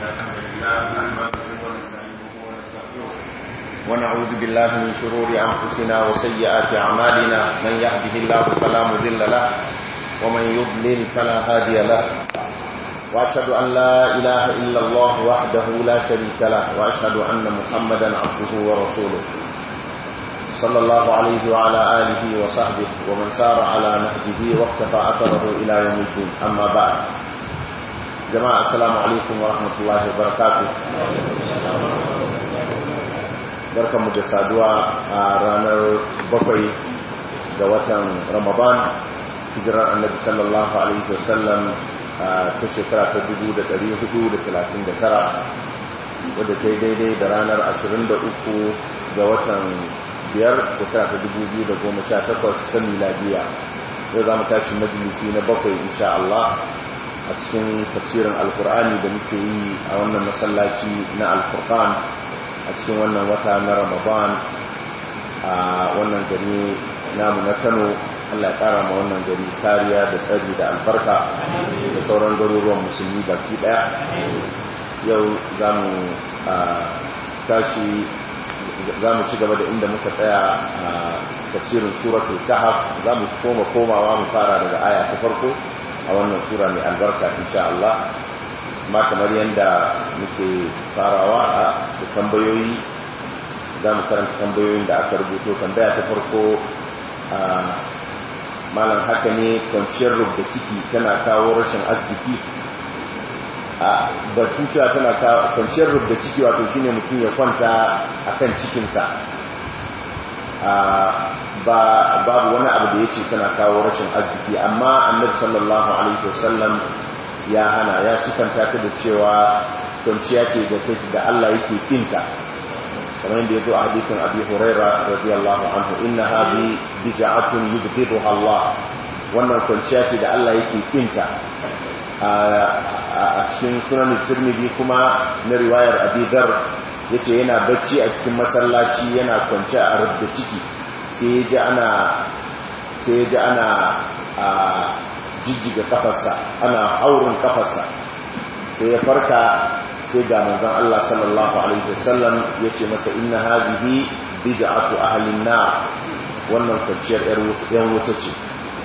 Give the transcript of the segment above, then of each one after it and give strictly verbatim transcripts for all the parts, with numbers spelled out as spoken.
الحمد لله نحمده ونستعينه ونستغفره ونعوذ بالله من شرور أنفسنا وسيئات أعمالنا من يهده الله فلا مضل له ومن يضلل فلا هادي له وأشهد أن لا إله إلا الله وحده لا شريك له وأشهد أن محمدا عبده ورسوله صلى الله عليه وعلى آله وصحبه ومن سار على نهجه واقتفى أثره إلى يوم الدين أما بعد جماعة السلام عليكم ورحمة الله وبركاته بركة مجسادوا رانر بقي جوة رمضان هجرة النبي صلى الله عليه وسلم تشكرا تجدود تريه حدود ثلاثين دكرة wadda ta yi daidai da ranar ashirin da uku ga watan biyar shekara ta dubu biyu da goma sha takwas ta miladiya. Yau za mu tashi majalisi na bakwai insha Allah a cikin tafsirin alkur'ani da muke yi a wannan masallaci na alfurqan a cikin wannan wata na ramadan a wannan gari namu na Kano. Allah ya kara ma wannan gari kariya da tsari da albarka da sauran garuruwan musulmi baki daya. Yau za mu tashi za mu ci gaba da inda muka tsaya a tafsirin suratul kahf. Za mu koma komawa mu fara daga aya ta farko a wannan sura mai albarka insha Allah. Ma kamar yadda muke farawa da tambayoyi, za mu karanta tambayoyin da aka rubuto. Tambaya ta farko, malam haka ne kwanciyar rubda ciki tana kawo rashin arziki? a batun cewa tana kawo kwanciyar rubda ciki wato shine mutum ya kwanta akan cikinsa, ba babu wani abu da yace tana kawo rashin arziki, amma annabi sallallahu alaihi wasallam ya hana, ya sifanta ta da cewa kwanciya ce da take da Allah yake kinta, kamar yadda yazo a hadisin Abi Hurairah radiyallahu anhu, innaha bi bij'atun yubghiduha Allah, wannan kwanciya ce da Allah yake kinta. A cikin sunan Tirmidhi kuma na riwayar Abi Dharr yace yana bacci a cikin masallaci yana kwance a rubda ciki, sai yaji ana sai yaji ana a jijjiga kafarsa, ana haurin kafarsa, sai ya farka, sai ga manzon Allah sallallahu alaihi wasallam yace masa inna hadhihi bid'atu ahli an-nar, wannan kwanciyar yan wuta ce,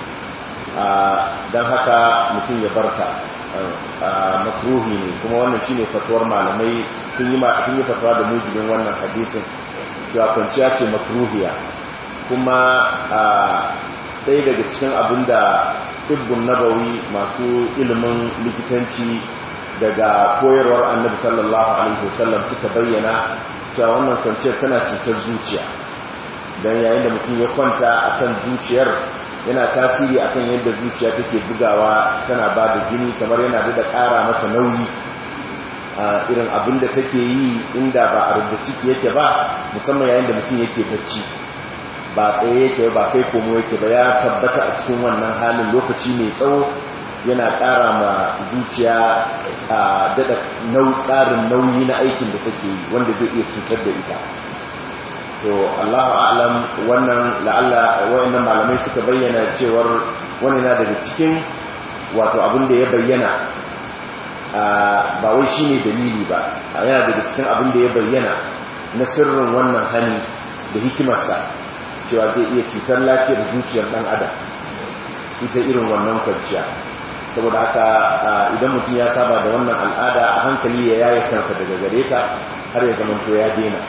don haka mutum ya barta makruhi ne. Kuma wannan shine fatuwar malamai, sun yi sun yi fatuwa da mujibin wannan hadisin cewa kwanciya ce makruhiya. Kuma ɗaya daga cikin abinda tibbun nabawi, masu ilimin likitanci daga koyarwar annabi sallallahu alaihi wasallam, suka bayyana cewa wannan kwanciyar tana cutar zuciya, dan yayin da mutum ya kwanta akan zuciyar yana tasiri akan yadda zuciya take bugawa, tana ba da jini, kamar yana da ƙara masa nauyi a irin abin da take yi inda ba a rubuta ciki yake ba, musamman yayin da mutum yake bacci ba tsaye yake ba kai komo yake ba, ya tabbata a cikin wannan halin lokaci mai tsawo yana ƙara ma zuciya a daɗa ƙarin nauyi na aikin da take yi wanda zai iya cutar da ita. To Allahu a'lam, wannan la'alla wayannan malamai suka bayyana cewar wani na daga cikin wato abin da ya bayyana, ba wai shine dalili ba, yana daga cikin abin da ya bayyana na sirrin wannan hani da hikimarsa, cewa zai iya cutar lafiyar zuciyar dan adam ita irin wannan kwanciya. Saboda haka idan mutum ya saba da wannan al'ada, a hankali ya yaye kansa daga gare ta har ya zama to ya daina.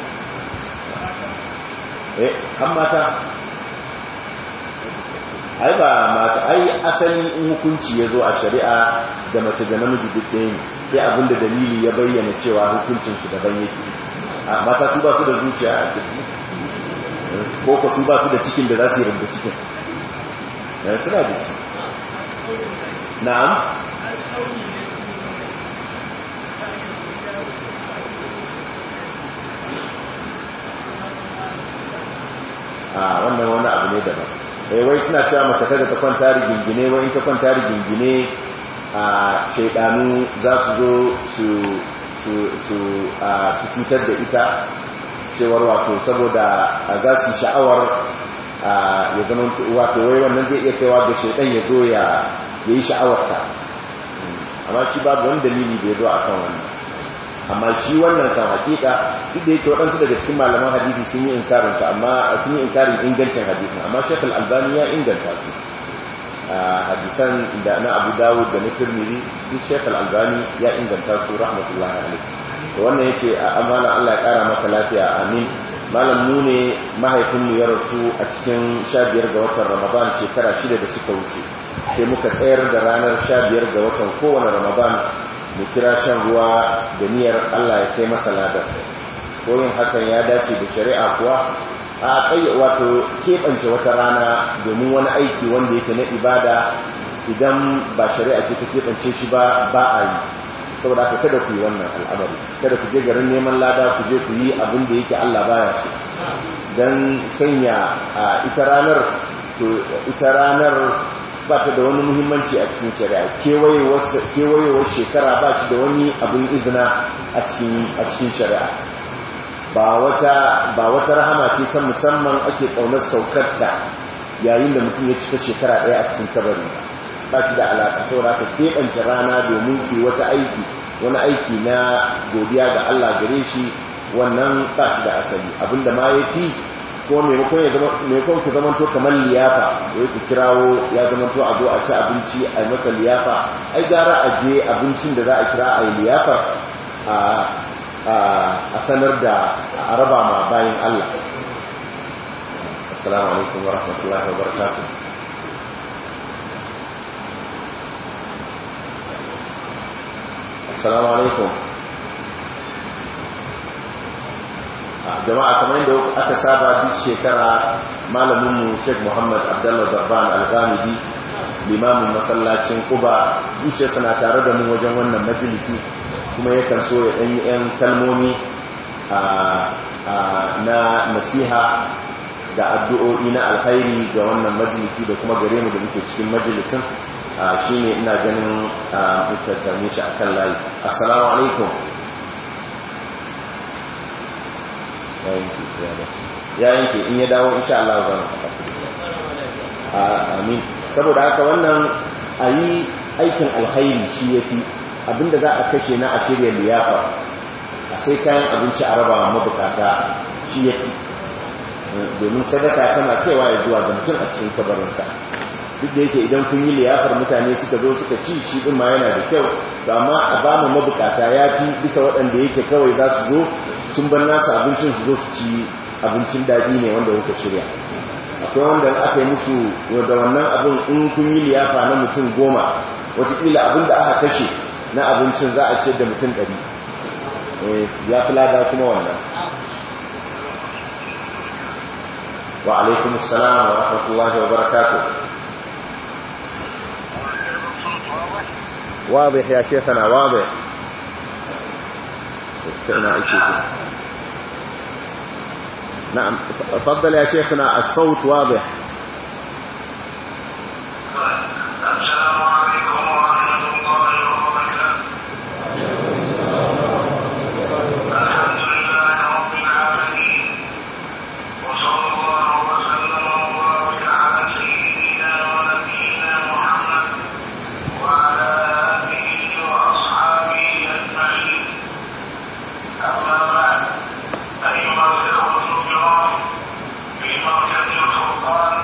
eh kan mata ai ba mata ai asali in hukunci ya zo a shari'a da mace da namiji duk ɗaya ne, sai abinda dalili ya bayyana cewa hukuncin su daban yake. A mata su ba su da zuciya a ciki, ko ko su ba su da cikin da za su yi rubuta cikin, eh suna da shi. Na'am, a wannan wani abu ne daban. Eh wai suna cewa mace kada ta kwanta rigingine, wai in ta kwanta rigingine a shaydanu za su zo su su su a su cutar da ita, cewar wato saboda za su sha'awar ya zama wato wai wannan zai iya kaiwa ga shaydan ya zo ya yi sha'awarta, amma shi babu wani dalili da ya zo akan wannan. amma shi wannan kan hakika duk da yake waɗansu daga cikin malaman hadisi sun yi inkarin ta amma sun yi inkarin ingancin hadisin amma Sheikh Al-Albani ya inganta su hadisan da na Abu Dawud da na Tirmidhi duk Sheikh Al-Albani ya inganta su rahmatullahi alaihi to wannan yace amana Allah ya kara maka lafiya amin malam mu ne mahaifinmu ya rasu a cikin sha biyar ga watan Ramadan shekara shida da suka wuce sai muka tsayar da ranar sha biyar ga watan kowane Ramadan mu kira shan ruwa da niyyar Allah ya kai masa ladar ko yin hakan ya dace da shari'a kuwa a kai wato keɓance wata rana domin wani aiki wanda yake na ibada idan ba shari'a ce ta keɓance shi ba ba a yi saboda haka kada ku yi wannan al'amari kada ku je garin neman lada ku je ku yi abin da yake Allah baya so dan sanya ita ranar to ita ranar ba ta da wani muhimmanci a cikin shari'a kewayewar shekara ba shi da wani abin izina a cikin shari'a ba wata rahama ce ta musamman ake ƙaunar saukarta yayin da mutum ya cika shekara ɗaya a cikin kabari ba shi da alaƙa saboda ka keɓance rana domin ke wata aiki wani aiki na godiya ga Allah gare shi wannan ba shi da asali abinda ma ya fi ko maimakon ku zamanto kamar liyafa da ku kirawo ya zamanto a zo a ci abinci a yi masa liyafa ai gara a je abincin da za a kira a yi liyafar a sanar da a raba ma bayan Allah. Assalamu alaikum wa rahmatullahi wa barakatuh. Assalamu alaikum. Jama'a kamar yadda aka saba duk shekara malaminmu Sheikh Muhammad Abdullah Zarban Al-Ghamidi limamin masallacin Quba duce suna tare da mu wajen wannan majalisi kuma yakan so ya danyi yan kalmomi na nasiha da addu'o'i na alkhairi ga wannan majalisi da kuma gare mu da muke cikin majalisin shine ina ganin muka tame shi akan layi. Assalamu alaikum. ya yanke in ya dawo insha Allah zan amin saboda haka wannan ayi aikin alkhairi shi yafi abinda za a kashe na a shirya liyafa a sai kayan abinci a raba mabukata shi yafi domin sadaka tana kaiwa ya zuwa ga mutum a cikin kabarinsa duk da yake idan kun yi liyafar mutane suka zo suka ci shi din ma yana da kyau amma a ba mu mabukata yafi bisa waɗanda yake kawai za su zo sun bar nasa abincin su zo su ci abincin daɗi ne wanda kuka shirya akwai wanda aka yi musu da wannan abin in kun yi liyafa na mutum goma watakila abin da aka kashe na abincin za a ce da mutum ɗari ya fi lada kuma wannan. Wa alaikum salam wa rahmatullahi wa barakatuh. واضح يا شيخنا واضح. نعم تفضل يا شيخنا الصوت واضح. السلام عليكم ورحمة الله وبركاته. الحمد لله رب العالمين وصلى الله وسلم وبارك على سيدنا ونبينا محمد وعلى آله وأصحابه أجمعين. أما بعد أيها الإخوة الكرام في مركز الفرقان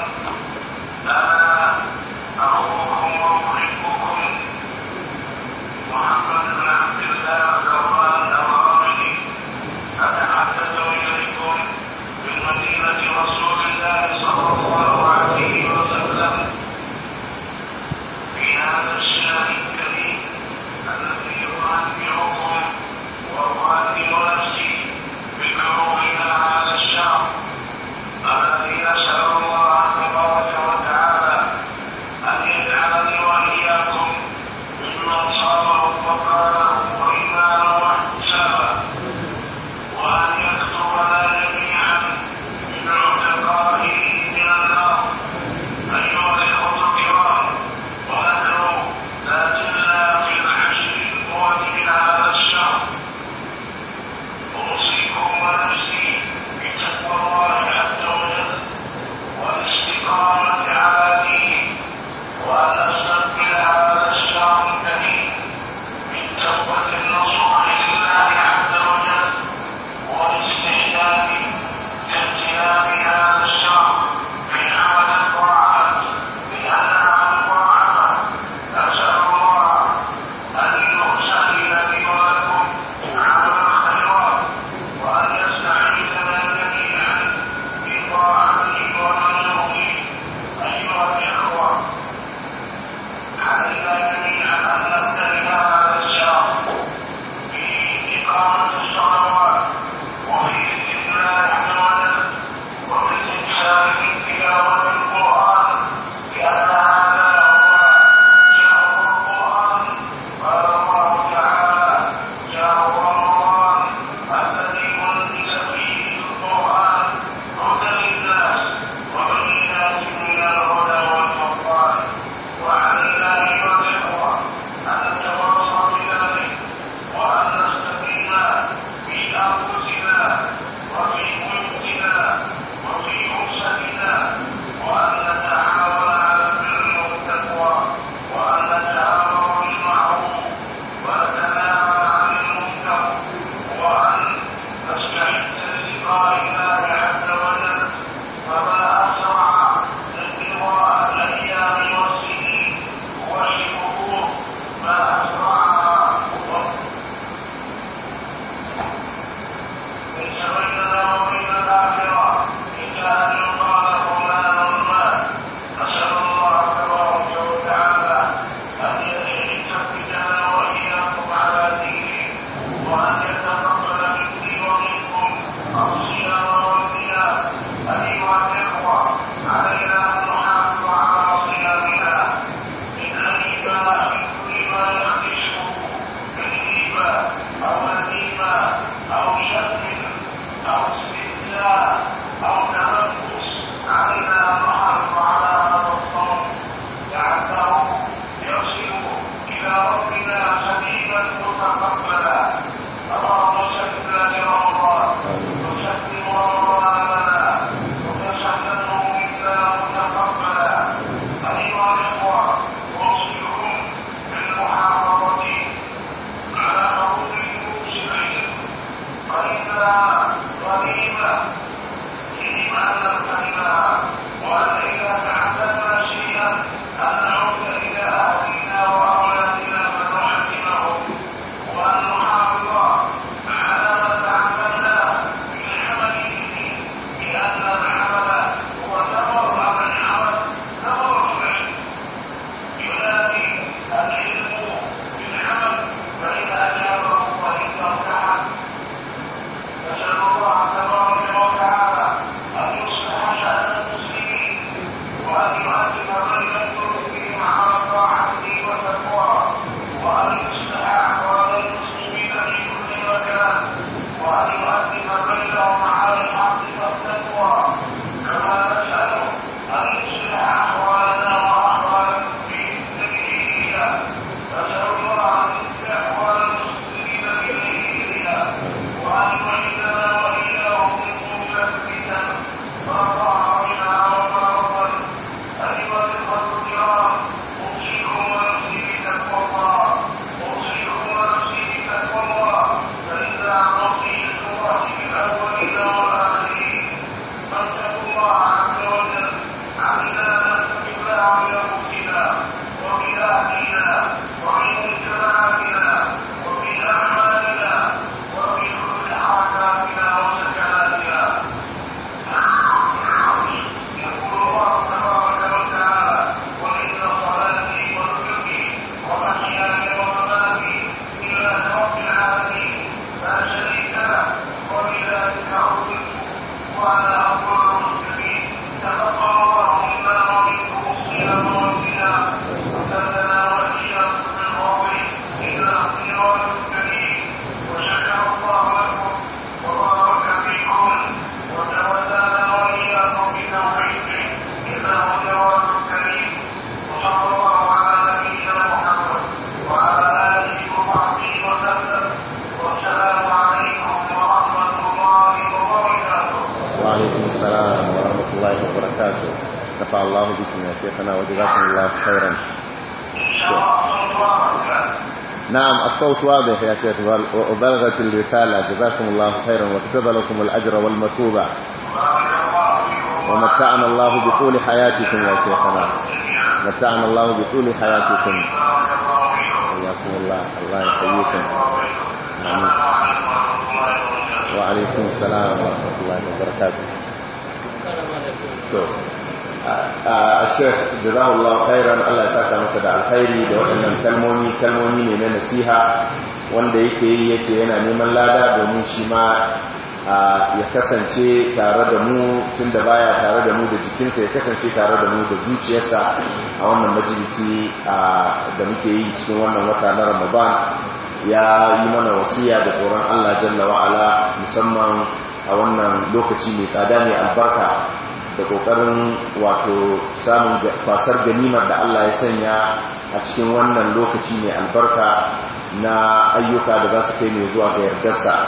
نفع الله بكم يا شيخنا وجزاكم الله خيرا. نعم الصوت واضح يا شيخ وبلغت الرسالة، جزاكم الله خيرا وكتب لكم الأجر والمثوبة ومتعنا الله بطول حياتكم يا شيخنا، متعنا الله بطول حياتكم. حياكم الله، الله يحييكم. آمين. وعليكم السلام ورحمة الله وبركاته. الشيخ جزاه الله خيرا، Allah ya saka masa da alkhairi da waɗannan kalmomi kalmomi ne na nasiha wanda yake yi yace yana neman lada domin shi ma ya kasance tare da mu tunda baya tare da mu da jikinsa, ya kasance tare da mu da zuciyarsa a wannan majalisi da muke yi cikin wannan wata na Ramadan. Ya yi mana wasiya da tsoron Allah jalla wa ala, musamman a wannan lokaci mai tsada mai albarka, da kokarin wato samun fasar ganimar da Allah ya sanya a cikin wannan lokaci mai albarka na ayyuka da za su kai mai zuwa ga yardarsa.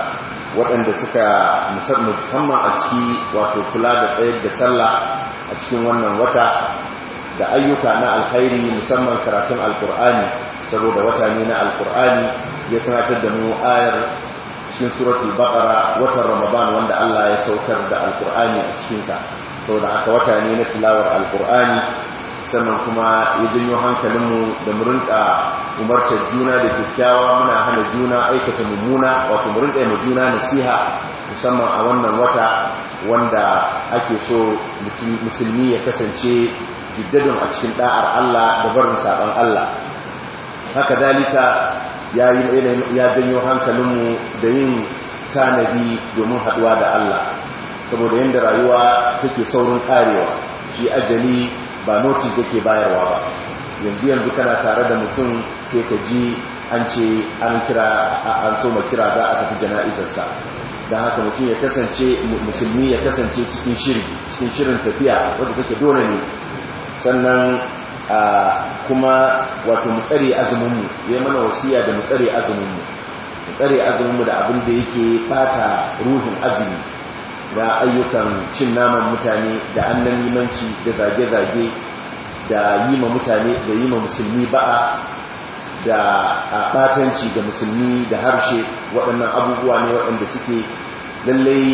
waɗanda suka musamman a ciki wato kula da tsayar da sallah a cikin wannan wata da ayyuka na alkhairi musamman karatun alkur'ani saboda wata ne na alkur'ani ya tunatar da mu ayar cikin suratul baqara watan ramadan wanda Allah ya saukar da alkur'ani a cikinsa saboda aka wata ne na tilawar alkur'ani sannan kuma ya janyo hankalinmu da mu rinka umartar juna da kyakkyawa muna hana juna aikata mummuna wato mu rinka yi juna nasiha musamman a wannan wata wanda ake so musulmi ya kasance jiddadin a cikin da'ar Allah da barin saban Allah haka dalika ya ya janyo hankalinmu da yin tanadi domin haduwa da Allah saboda yanda rayuwa take saurin karewa shi ajali ba notice yake bayarwa ba yanzu yanzu kana tare da mutum sai ka ji an ce an kira an so ma kira za a tafi jana'izarsa don haka mutum ya kasance musulmi ya kasance cikin shiri cikin shirin tafiya wadda take dole ne sannan kuma wato mu tsare azuminmu ya mana wasiya da mu tsare azuminmu mu tsare azuminmu da abin da yake bata ruhin azumi da ayyukan cin naman mutane da annamimanci da zage-zage da yi ma mutane da yi ma musulmi ba'a da batanci ga musulmi da harshe waɗannan abubuwa ne waɗanda suke lallai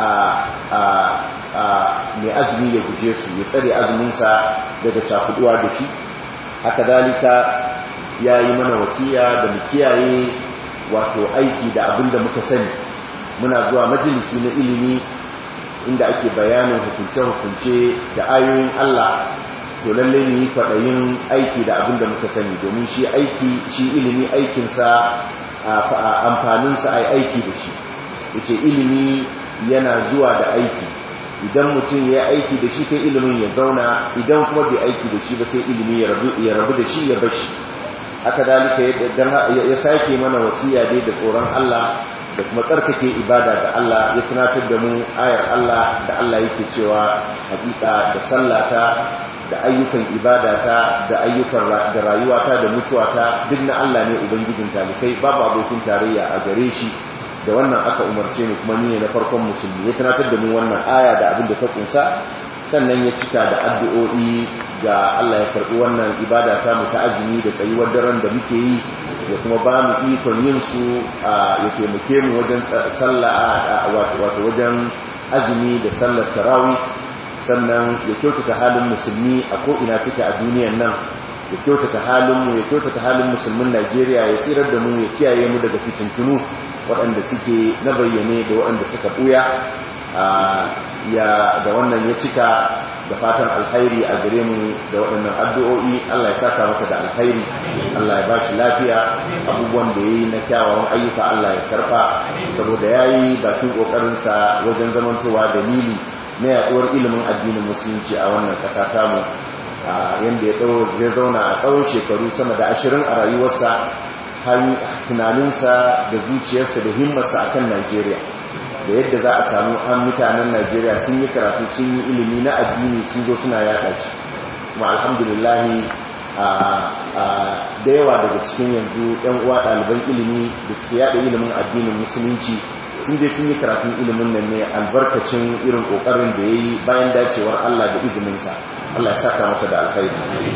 a mai azumi ya guje su ya tsare azuminsa daga cakuduwa da shi haka dalika ya yi mana wasiya da mu kiyaye wato aiki da abin da muka sani muna zuwa majalisi na ilimi inda ake bayanin hukunce-hukunce da ayoyin Allah to lalle ne yi kwaɗayin aiki da abin da muka sani domin shi aiki shi ilimi aikinsa amfaninsa a aiki da shi yace ilimi yana zuwa da aiki idan mutum ya aiki da shi sai ilimin ya zauna idan kuma bai aiki da shi ba sai ilimi ya rabu da shi ya bashi haka dalika ya sake mana wasiya dai da tsoron Allah da kuma tsarkake ibada da Allah ya tunatar da mu ayar Allah da Allah yake cewa hakika da sallata da ayyukan ibadata da ayyukan da rayuwata da mutuwata duk na Allah ne ubangijin talikai babu abokin tarayya a gare shi da wannan aka umarce ni kuma ni ne na farkon musulmi ya tunatar da mu wannan aya da abin da ta kunsa sannan ya cika da addu'o'i ga Allah ya karbi wannan ibada ta mu ta azumi da tsayuwar daren da muke yi ya kuma ba mu ikon yin su ya taimake mu wajen sallah wato wajen azumi da sallar tarawih sannan ya kyautata halin musulmi a ko'ina suke a duniyan nan ya kyautata halin mu ya kyautata halin musulmin Najeriya ya tsirar da mu ya kiyaye mu daga fitintunu waɗanda suke na bayyane da waɗanda suka ɓuya ya da wannan ya cika da fatan alkhairi a gare mu da waɗannan addu'o'i Allah ya saka masa da alkhairi Allah ya bashi lafiya abubuwan da yayi na kyawawan ayyuka Allah ya karba saboda yayi bakin kokarin sa wajen zamantowa dalili na yaduwar ilimin addinin musulunci a wannan ƙasa tamu yanda ya dawo zai zauna a tsawon shekaru sama da ashirin a rayuwarsa tunaninsa da zuciyarsa da himmarsa akan Najeriya da yadda za a samu an mutanen Najeriya sun yi karatu sun yi ilimi na addini sun zo suna yaɗa shi kuma alhamdulillahi da yawa daga cikin yanzu ɗan uwa ɗaliban ilimi da suke yaɗa ilimin addinin musulunci sun je sun yi karatun ilimin nan ne albarkacin irin ƙoƙarin da ya yi bayan dacewar Allah da izininsa Allah ya saka masa da alkhairi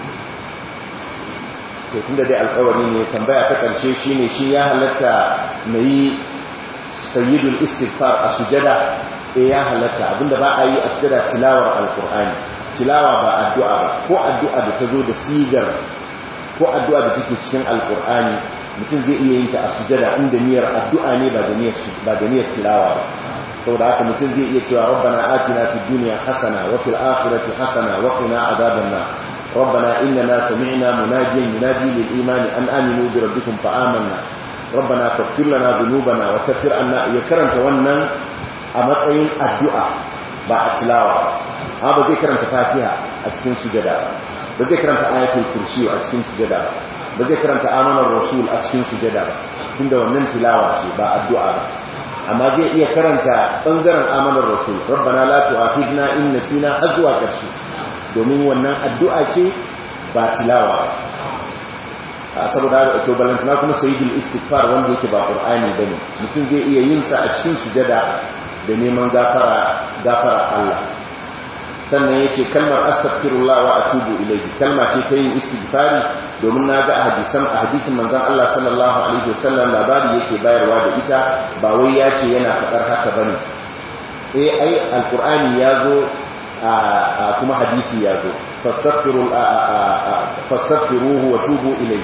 to tunda dai alƙawari ne tambaya ta ƙarshe shine shi ya halatta na yi sayyidul istighfar a sujada eh ya halatta abinda ba a yi a sujada tilawar alqur'ani tilawa ba addu'a ba ko addu'a da ta zo da sigar ko addu'a da take cikin alqur'ani mutum zai iya yin ta a sujada inda niyyar addu'a ne ba da niyyar ba da niyyar tilawa ba saboda haka mutum zai iya cewa rabbana atina fid dunya hasana wa fil akhirati hasana wa qina adhaban nar ربنا إننا سمعنا مناديا ينادي للإيمان أن آمنوا بربكم فآمنا ربنا تغفر لنا ذنوبنا وكفر عنا يكرنت wannan a matsayin addu'a ba a tilawa ba ba zai karanta fatiha a cikin sujada ba zai karanta ayatul kursi a cikin sujada ba zai karanta amanar rasul a cikin sujada ba tunda wannan tilawa ce ba addu'a ba amma zai iya karanta bangaren amanar rasul rabbana la tu'akhidna in nasina azwa karshe domin wannan addu'a ce ba tilawa saboda to balantana kuma sayyidul istighfar wanda yake ba qur'ani bane mutum zai iya yin sa a cikin sujada da neman gafara gafara Allah. Sannan yace kalmar astaghfirullah wa atubu ilayhi kalma ce ta yin istighfari, domin naga a hadisan a hadisin manzon Allah sallallahu alaihi wasallam labari yake bayarwa da ita, ba wai yace yana fadar haka bane. eh ai alqur'ani yazo kuma hadisi yazo fastaghfiru fastaghfiruhu wa tubu ilayhi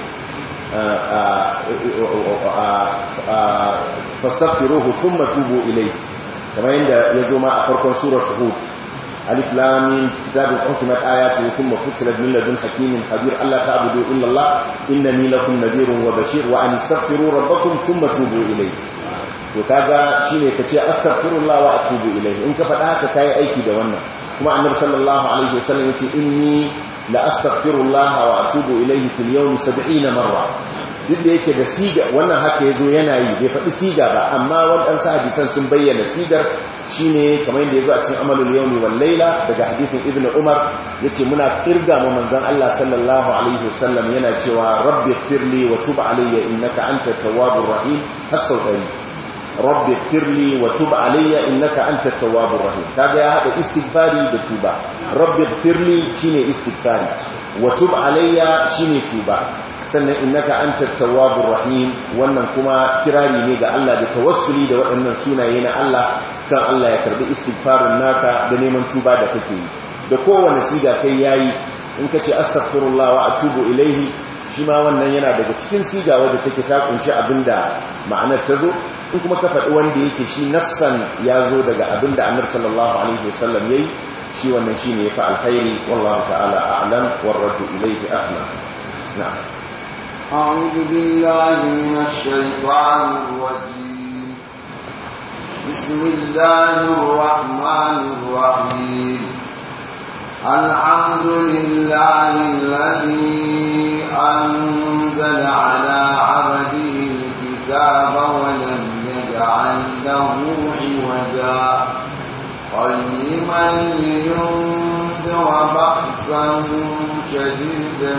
fastaghfiruhu thumma tubu ilayhi, kamar yadda yazo ma a farkon suratul hud alif lam mim kitabun uhkimat ayatuhu thumma fussilat min ladun hakimin khabir alla ta'budu illa Allah innani lakum nadhirun wa bashir wa an astaghfiru rabbakum thumma tubu ilayhi. to kaga shine kace astaghfirullah wa atubu ilayhi, in ka faɗa haka kai aiki da wannan. kuma annabi sallallahu alaihi wasallam yace inni la astaghfirullah wa atubu ilayhi fil yawmi sab'ina marra. duk da yake da siga wannan haka yazo yana yi bai faɗi siga ba, amma wadansu hadisan sun bayyana sigar shine kamar yadda yazo a cikin amalul yawmi wal layla daga hadisin ibnu umar yace muna kirga mu manzon Allah sallallahu alaihi wasallam yana cewa rabbi ighfirli wa tub alayya innaka antat tawwabur rahim has-sawtani rabbi ighfirli wa tub alayya innaka antat tawwabur rahim. kaga ya hada istighfari da tuba. rabbi ighfirli shine istighfari, wa tub alayya shine tuba, sannan innaka antat tawwabur rahim wannan kuma kirari ne ga Allah da tawassuli da waɗannan sunaye na Allah kan Allah ya karbi istighfarin naka da neman tuba da kake yi. da kowane siga kai yayi, in kace astaghfirullah wa atubu ilayhi shi ma wannan yana daga cikin siga wadda take ta kunshi abinda ma'anar ta zo. in kuma ka faɗi wanda yake shi nassan ya zo daga abinda annabi sallallahu alaihi wasallam yayi, shi wannan shine yafi alkhairi. wallahu ta'ala a'lam war raddu ilayhi ahsan. na'am. أعوذ بالله من الشيطان الرجيم. بسم الله الرحمن الرحيم. الحمد لله الذي أنزل على عبده الكتاب ولم يجعل له عوجا قيما لينذر بأسا شديدا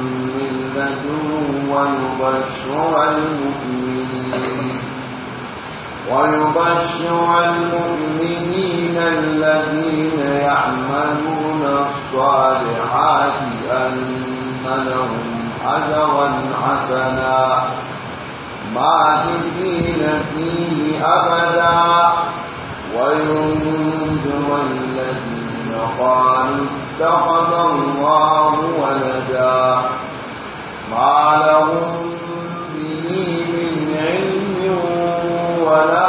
ويبشر المؤمنين ويبشر المؤمنين الذين يعملون الصالحات أن لهم أجرا حسنا ماكثين فيه أبدا وينذر الذين قالوا اتخذ الله ولدا ما لهم به من علم ولا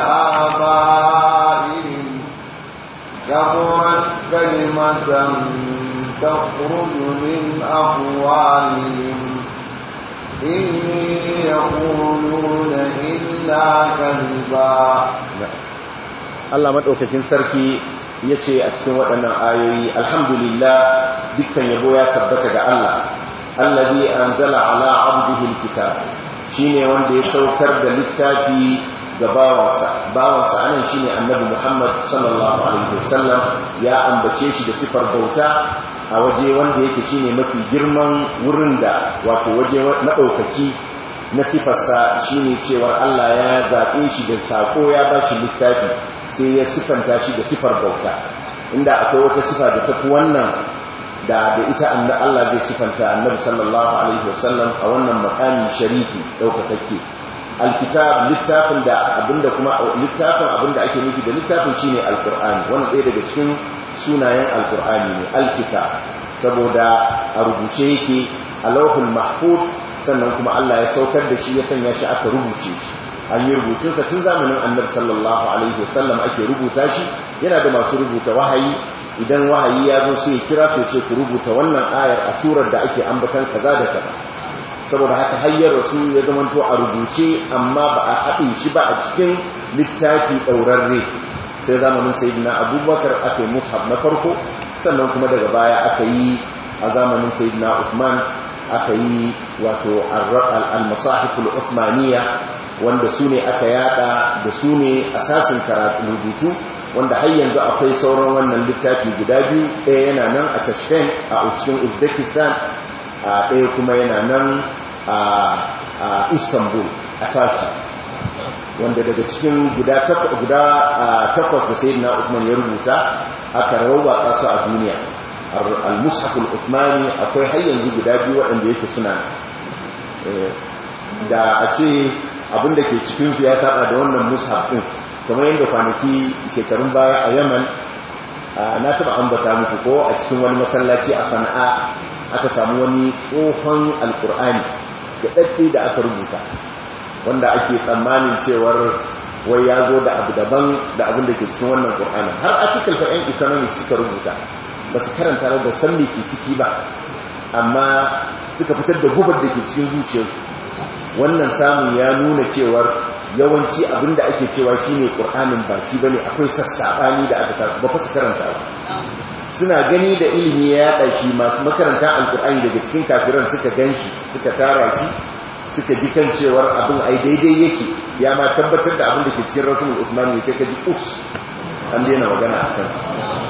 لآبائهم كبرت كلمة تخرج من أفواههم إن يقولون إلا كذبا. Allah madaukakin sarki yace a cikin waɗannan ayoyi alhamdulillah dukkan yabo ya tabbata ga Allah alladhi anzala ala abdihi alkitab, shine wanda ya saukar da littafi ga bawansa. bawansa anan shine annabi Muhammad sallallahu alaihi wasallam, ya ambace shi da sifar bauta a waje wanda yake shine mafi girman wurin da wato waje madaukaki na sifarsa shine cewar Allah ya zabe shi da sako ya bashi littafi sai ya sifanta shi da sifar bauta. inda akwai wata sifa da tafi wannan da da ita Allah zai sifanta annabi sallallahu alaihi wasallam a wannan makami sharifi daukakakke. alkitab littafin da abinda kuma littafin abinda ake nufi da littafin shine alqur'ani. wannan ɗaya daga cikin sunayen alqur'ani ne alkitab, saboda a rubuce yake a lauhul mahfuz, sannan kuma Allah ya saukar da shi ya sanya shi aka rubuce shi. an yi rubutunsa tun zamanin annabi sallallahu alaihi wasallam ake rubuta shi. yana da masu rubuta wahayi, idan wahayi ya zo sai ya kira su ce ku rubuta wannan ayar a surar da ake ambatan kaza da kaza. saboda haka hayyar rasul ya zamanto a rubuce amma ba a haɗe shi ba a cikin littafi ɗaurarre. sai zamanin sayyidina abubakar aka yi mushaf na farko, sannan kuma daga baya aka yi a zamanin sayyidina usman aka yi wato al-masahiful usmaniya, wanda su ne aka yada da su ne asasin karatu rubutu, wanda har yanzu akwai sauran wannan littafi guda biyu. ɗaya yana nan a Tashkent a cikin Uzbekistan, a ɗaya kuma yana nan a Istanbul a Turkey, wanda daga cikin guda takwas da Sayyidina Usman ya rubuta aka rawwatsa su a duniya. Al-Mushaf al-Uthmani akwai har yanzu guda biyu waɗanda yake suna da a ce abinda ke cikin su ya saba da wannan mushaf din, kamar yadda kwanaki shekarun baya a Yaman na taba ambata muku ko a cikin wani masallaci a Sana'a aka samu wani tsohon alkur'ani da ɗaɗɗe da aka rubuta, wanda ake tsammanin cewar wai ya zo da abu daban da abin da ke cikin wannan ƙur'anin. Har article for yan economics suka rubuta, ba su karanta da san me ke ciki ba, amma suka fitar da gubar da ke cikin zuciyarsu. Wannan samun ya nuna cewar yawanci abin da ake cewa shine ƙur'anin ba shi bane, akwai sassaɓani da aka sa ba fa su karanta ba. Suna gani da ilimi ya yaɗa shi, masu makaranta alƙur'ani daga cikin kafiran suka gan shi, suka tara shi, suka ji kan cewar abin ai daidai yake, ya ma tabbatar da abin da ke cikin rasulun Uthman ne, sai ka ji us an daina magana a kansa.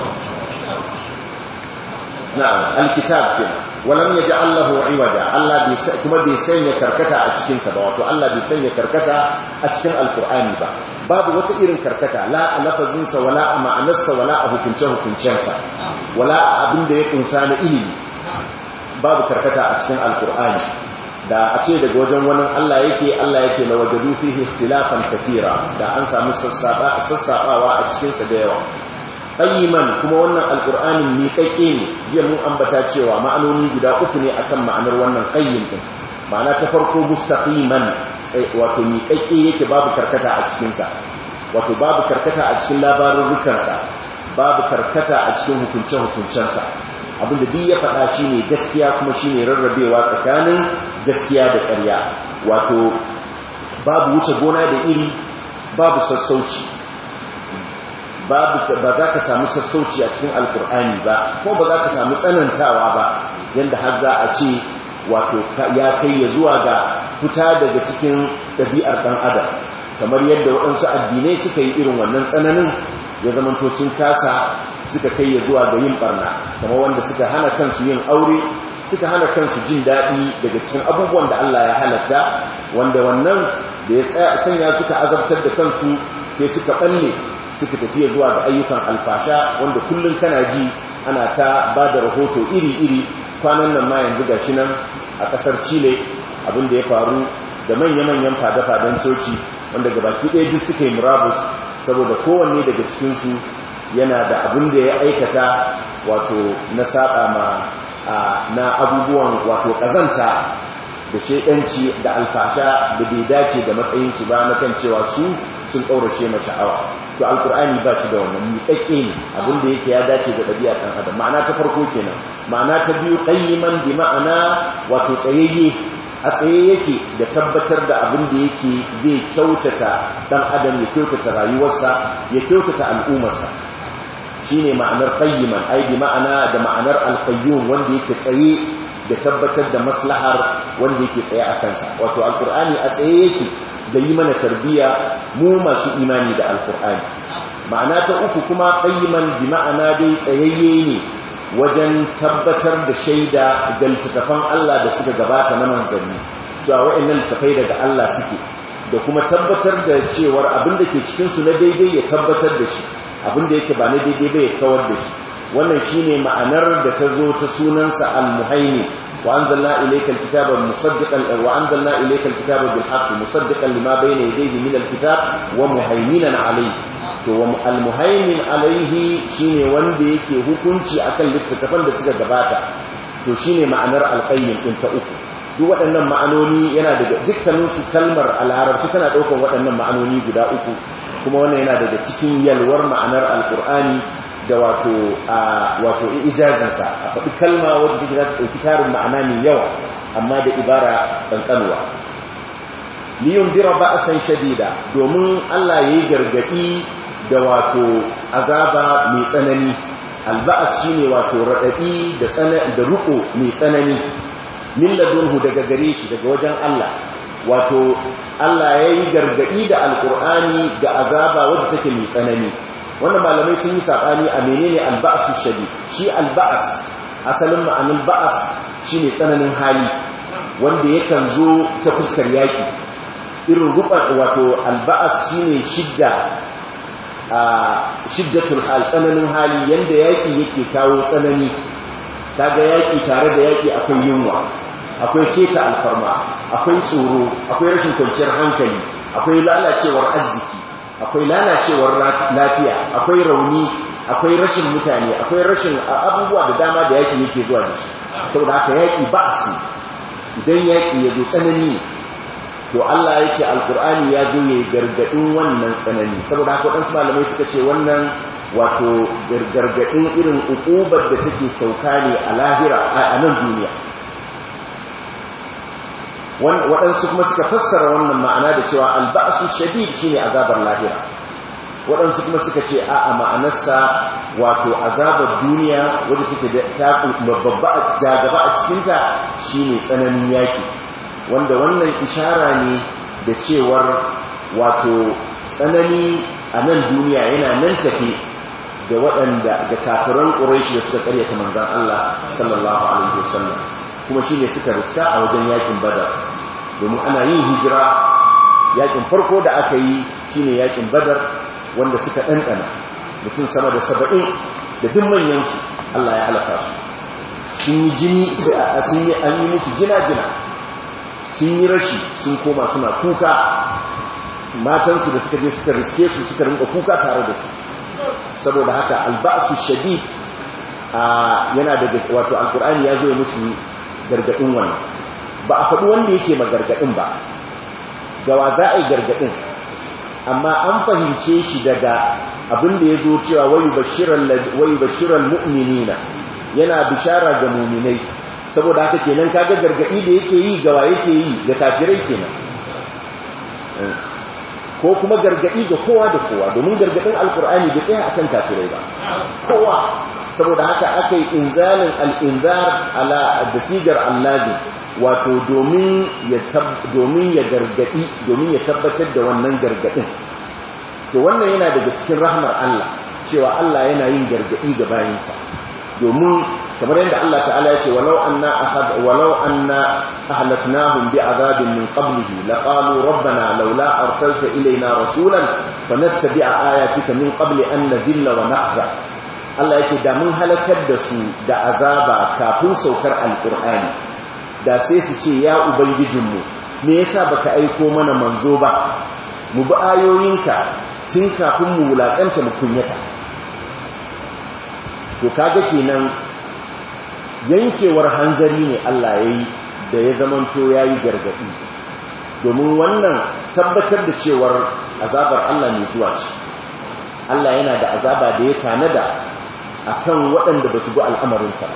na'am, alkitab kenan. Walam yaj'al lahu 'iwaja, Allah bai kuma bai sanya karkata a cikin sa ba, wato Allah bai sanya karkata a cikin alqur'ani ba. Babu wata irin karkata, la a lafazinsa wala a ma'anarsa wala a hukunce-hukuncensa, wala a abin da ya kunsa na ilimi. Babu karkata a cikin alkur'ani. Da a ce daga wajen wani Allah yake, Allah yake na wajadu fihi ikhtilafan kathira, da an samu sassaɓawa a cikinsa da yawa. Qayyiman, kuma wannan alkur'anin miƙaƙƙe ne. Jiya mun ambata cewa ma'anoni guda uku ne akan ma'anar wannan qayyim din. Ma'ana ta farko mustaqiman, wato miƙaƙƙe yake, babu karkata a cikinsa, wato babu karkata a cikin labarurrukansa, babu karkata a cikin hukunce-hukuncensa. Abinda duk ya faɗa shi ne gaskiya, kuma shi ne rarrabewa tsakanin gaskiya da ƙarya, wato babu wuce gona da iri, babu sassauci, babu ba za ka samu sassauci a cikin alkur'ani ba, ko ba za ka samu tsanantawa ba, yadda har za a ce wato ya kai ya zuwa ga fita daga cikin ɗabi'ar ɗan adam, kamar yadda waɗansu addinai suka yi irin wannan tsananin, ya zamanto sun kasa, suka kai ya zuwa ga yin ɓarna, kamar wanda suka hana kansu yin aure, suka hana kansu jin daɗi daga cikin abubuwan da Allah ya halatta, wanda wannan da ya sanya suka azabtar da kansu, sai suka ɓalle suka tafiya zuwa ga ayyukan alfasha, wanda kullum kana ji ana ta ba da rahoto iri-iri. Kwanan nan ma yanzu ga shi nan a ƙasar Chile abin da ya faru da manya-manyan fada-fadan coci, wanda gabaki ɗaya duk suka yi murabus, saboda kowanne daga cikinsu yana da abin da ya aikata, wato na saba ma na abubuwan wato ƙazanta da shaidanci da alfasha da bai dace da matsayinsu ba, na kan cewa su sun ƙaurace ma sha'awa. To alkur'ani ba shi da wannan, miƙaƙƙe ne, abin da yake ya dace da ɗabi'a ɗan adam. Ma'ana ta farko kenan. Ma'ana ta biyu, qayyiman bi ma'ana wato tsayayye, a tsaye yake da tabbatar da abin da yake zai kyautata ɗan adam, ya kyautata rayuwarsa, ya kyautata al'ummarsa. Shine ma'anar qayyiman, ai bi ma'ana da ma'anar alqayyum, wanda yake tsaye da tabbatar da maslahar wanda yake tsaye a kansa. Wato alkur'ani a tsaye yake da yi mana tarbiya mu masu imani da alkur'ani. Ma'ana ta uku kuma qayyiman bi ma'ana dai tsayayye ne wajen tabbatar da shaida ga littattafan Allah da suka gabata na manzanni, cewa wa'annan littattafai daga Allah suke, da kuma tabbatar da cewar abin da ke cikinsu na daidai ya tabbatar da shi, abin da yake ba na daidai ba ya kawar da shi. Wannan shine ma'anar da ta zo ta sunansa al-muhaimin. وأنزلنا إليك الكتاب مصدقا وأنزلنا إليك الكتاب بالحق مصدقا لما بين يديه من الكتاب ومهيمنا عليه. المهيمن عليه شيني wanda yake hukunci akan littattafan da suka gabata, to shine ma'anar alqayyim din ta uku. Duk waɗannan ma'anoni yana daga dukkanin su kalmar al-arabci tana daukar waɗannan ma'anoni guda uku, kuma wannan yana daga cikin yalwar ma'anar alqur'ani da wato a wato ijazinsa, a faɗi kalma wadda take za ta ɗauki tarin ma'ana mai yawa amma da ibara ƙanƙanuwa. Liyun dira ba'asan shadida, domin Allah ya yi gargaɗi da wato azaba mai tsanani. Alba'as shi ne wato raɗaɗi da ruko mai tsanani, min ladunhu daga gare shi, daga wajen Allah. Wato Allah ya yi gargaɗi da alƙur'ani ga azaba wadda take mai tsanani. Wannan malamai sun yi saɓani a menene alba'asu shadi. Shi alba'as, asalin ma'anin ba'as shine tsananin hali, wanda yakan zo ta fuskar yaki irin ruban wato alba'as shine shidda a shiddatul hal tsananin hali yanda yaki yake kawo tsanani kaga yaki tare da yaki akwai yunwa akwai keta alfarma akwai tsoro akwai rashin kwanciyar hankali akwai lalacewar arziki akwai lalacewar lafiya akwai rauni akwai rashin mutane akwai rashin abubuwa da dama da yaki yake zuwa da shi saboda haka yaki ba su idan yaki ya zo tsanani to Allah ya ce alkur'ani ya zo ya gargadin wannan tsanani saboda haka waɗansu malamai suka ce wannan wato gargadin irin ukubar da take sauka ne a lahira a nan duniya waɗansu kuma suka fassara wannan ma'ana da cewa alba'asu shadid shine azabar lahira waɗansu kuma suka ce a ma'anarsa wato azabar duniya wadda take ta babba a jagaba a cikinta shine tsananin yaki wanda wannan ishara ne da cewar wato tsanani a nan duniya yana nan tafi da waɗanda da kafiran ƙuraishi da suka karyata manzan Allah sallallahu alaihi wasallam kuma shine suka riska a wajen yakin badar domin ana yin hijira yakin farko da aka yi shine yakin badar wanda suka ɗanɗana mutum sama da saba'in da duk manyansu Allah ya halaka su sun yi jini sun yi an yi musu jina-jina sun yi rashi sun koma suna kuka matansu da suka je suka riske su suka rinka kuka tare da su saboda haka alba'su shadid yana daga wato alkur'ani ya zo ya musu gargadin wannan ba a faɗi wanda yake ma gargadin ba gawa za a yi gargadin amma an fahimce shi daga abin da ya zo cewa wayu bashiral mu'minina yana bishara ga mu'minai saboda haka kenan kaga gargadi da yake yi gawa yake yi ga kafirai kenan ko kuma gargadi ga kowa da kowa domin gargadin alkur'ani bai tsaya akan kafirai ba kowa saboda haka aka yi inzalin al'inzar ala da sigar allazi wato domin ya domin ya gargadi domin ya tabbatar da wannan gargadin to wannan yana daga cikin rahmar Allah cewa Allah yana yin gargadi ga bayinsa domin kamar yadda Allah ta'ala ya ce walau anna ahad walau anna ahlaknahum bi'adabin min qablihi laqalu rabbana laula arsalta ilayna rasulan fanattabi'a ayatika min qabli an nadhilla wa nahza Allah yake da mun halakar da su da azaba kafin saukar alqur'ani da sai su ce ya ubangijinmu me yasa baka aiko mana manzo ba mu bi ayoyinka tun kafin mu wulakanta mu kunyata to kaga kenan yankewar hanzari ne Allah yayi da ya zamanto yayi gargadi domin wannan tabbatar da cewar azabar Allah ne zuwa ce Allah yana da azaba da ya tanada akan waɗanda ba su bi al'amarin sa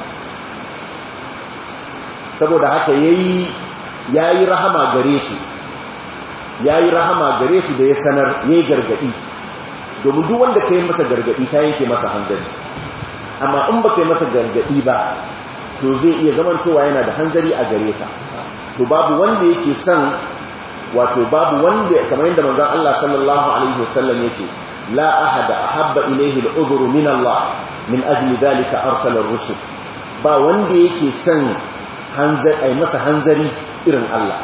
saboda haka yayi yayi rahama gare su yayi rahama gare su da ya sanar yayi gargadi domin duk wanda kai masa gargadi ka yanke masa hanzari amma in ba kai masa gargadi ba to zai iya zamantowa yana da hanzari a gare ka to babu wanda yake son wato babu wanda kamar yadda manzon Allah sallallahu alaihi wasallam yace la ahada ahabba ilayhi al-udhru min Allah min ajli dhalika arsala ar-rusul ba wanda yake son hanzari ai masa hanzari irin Allah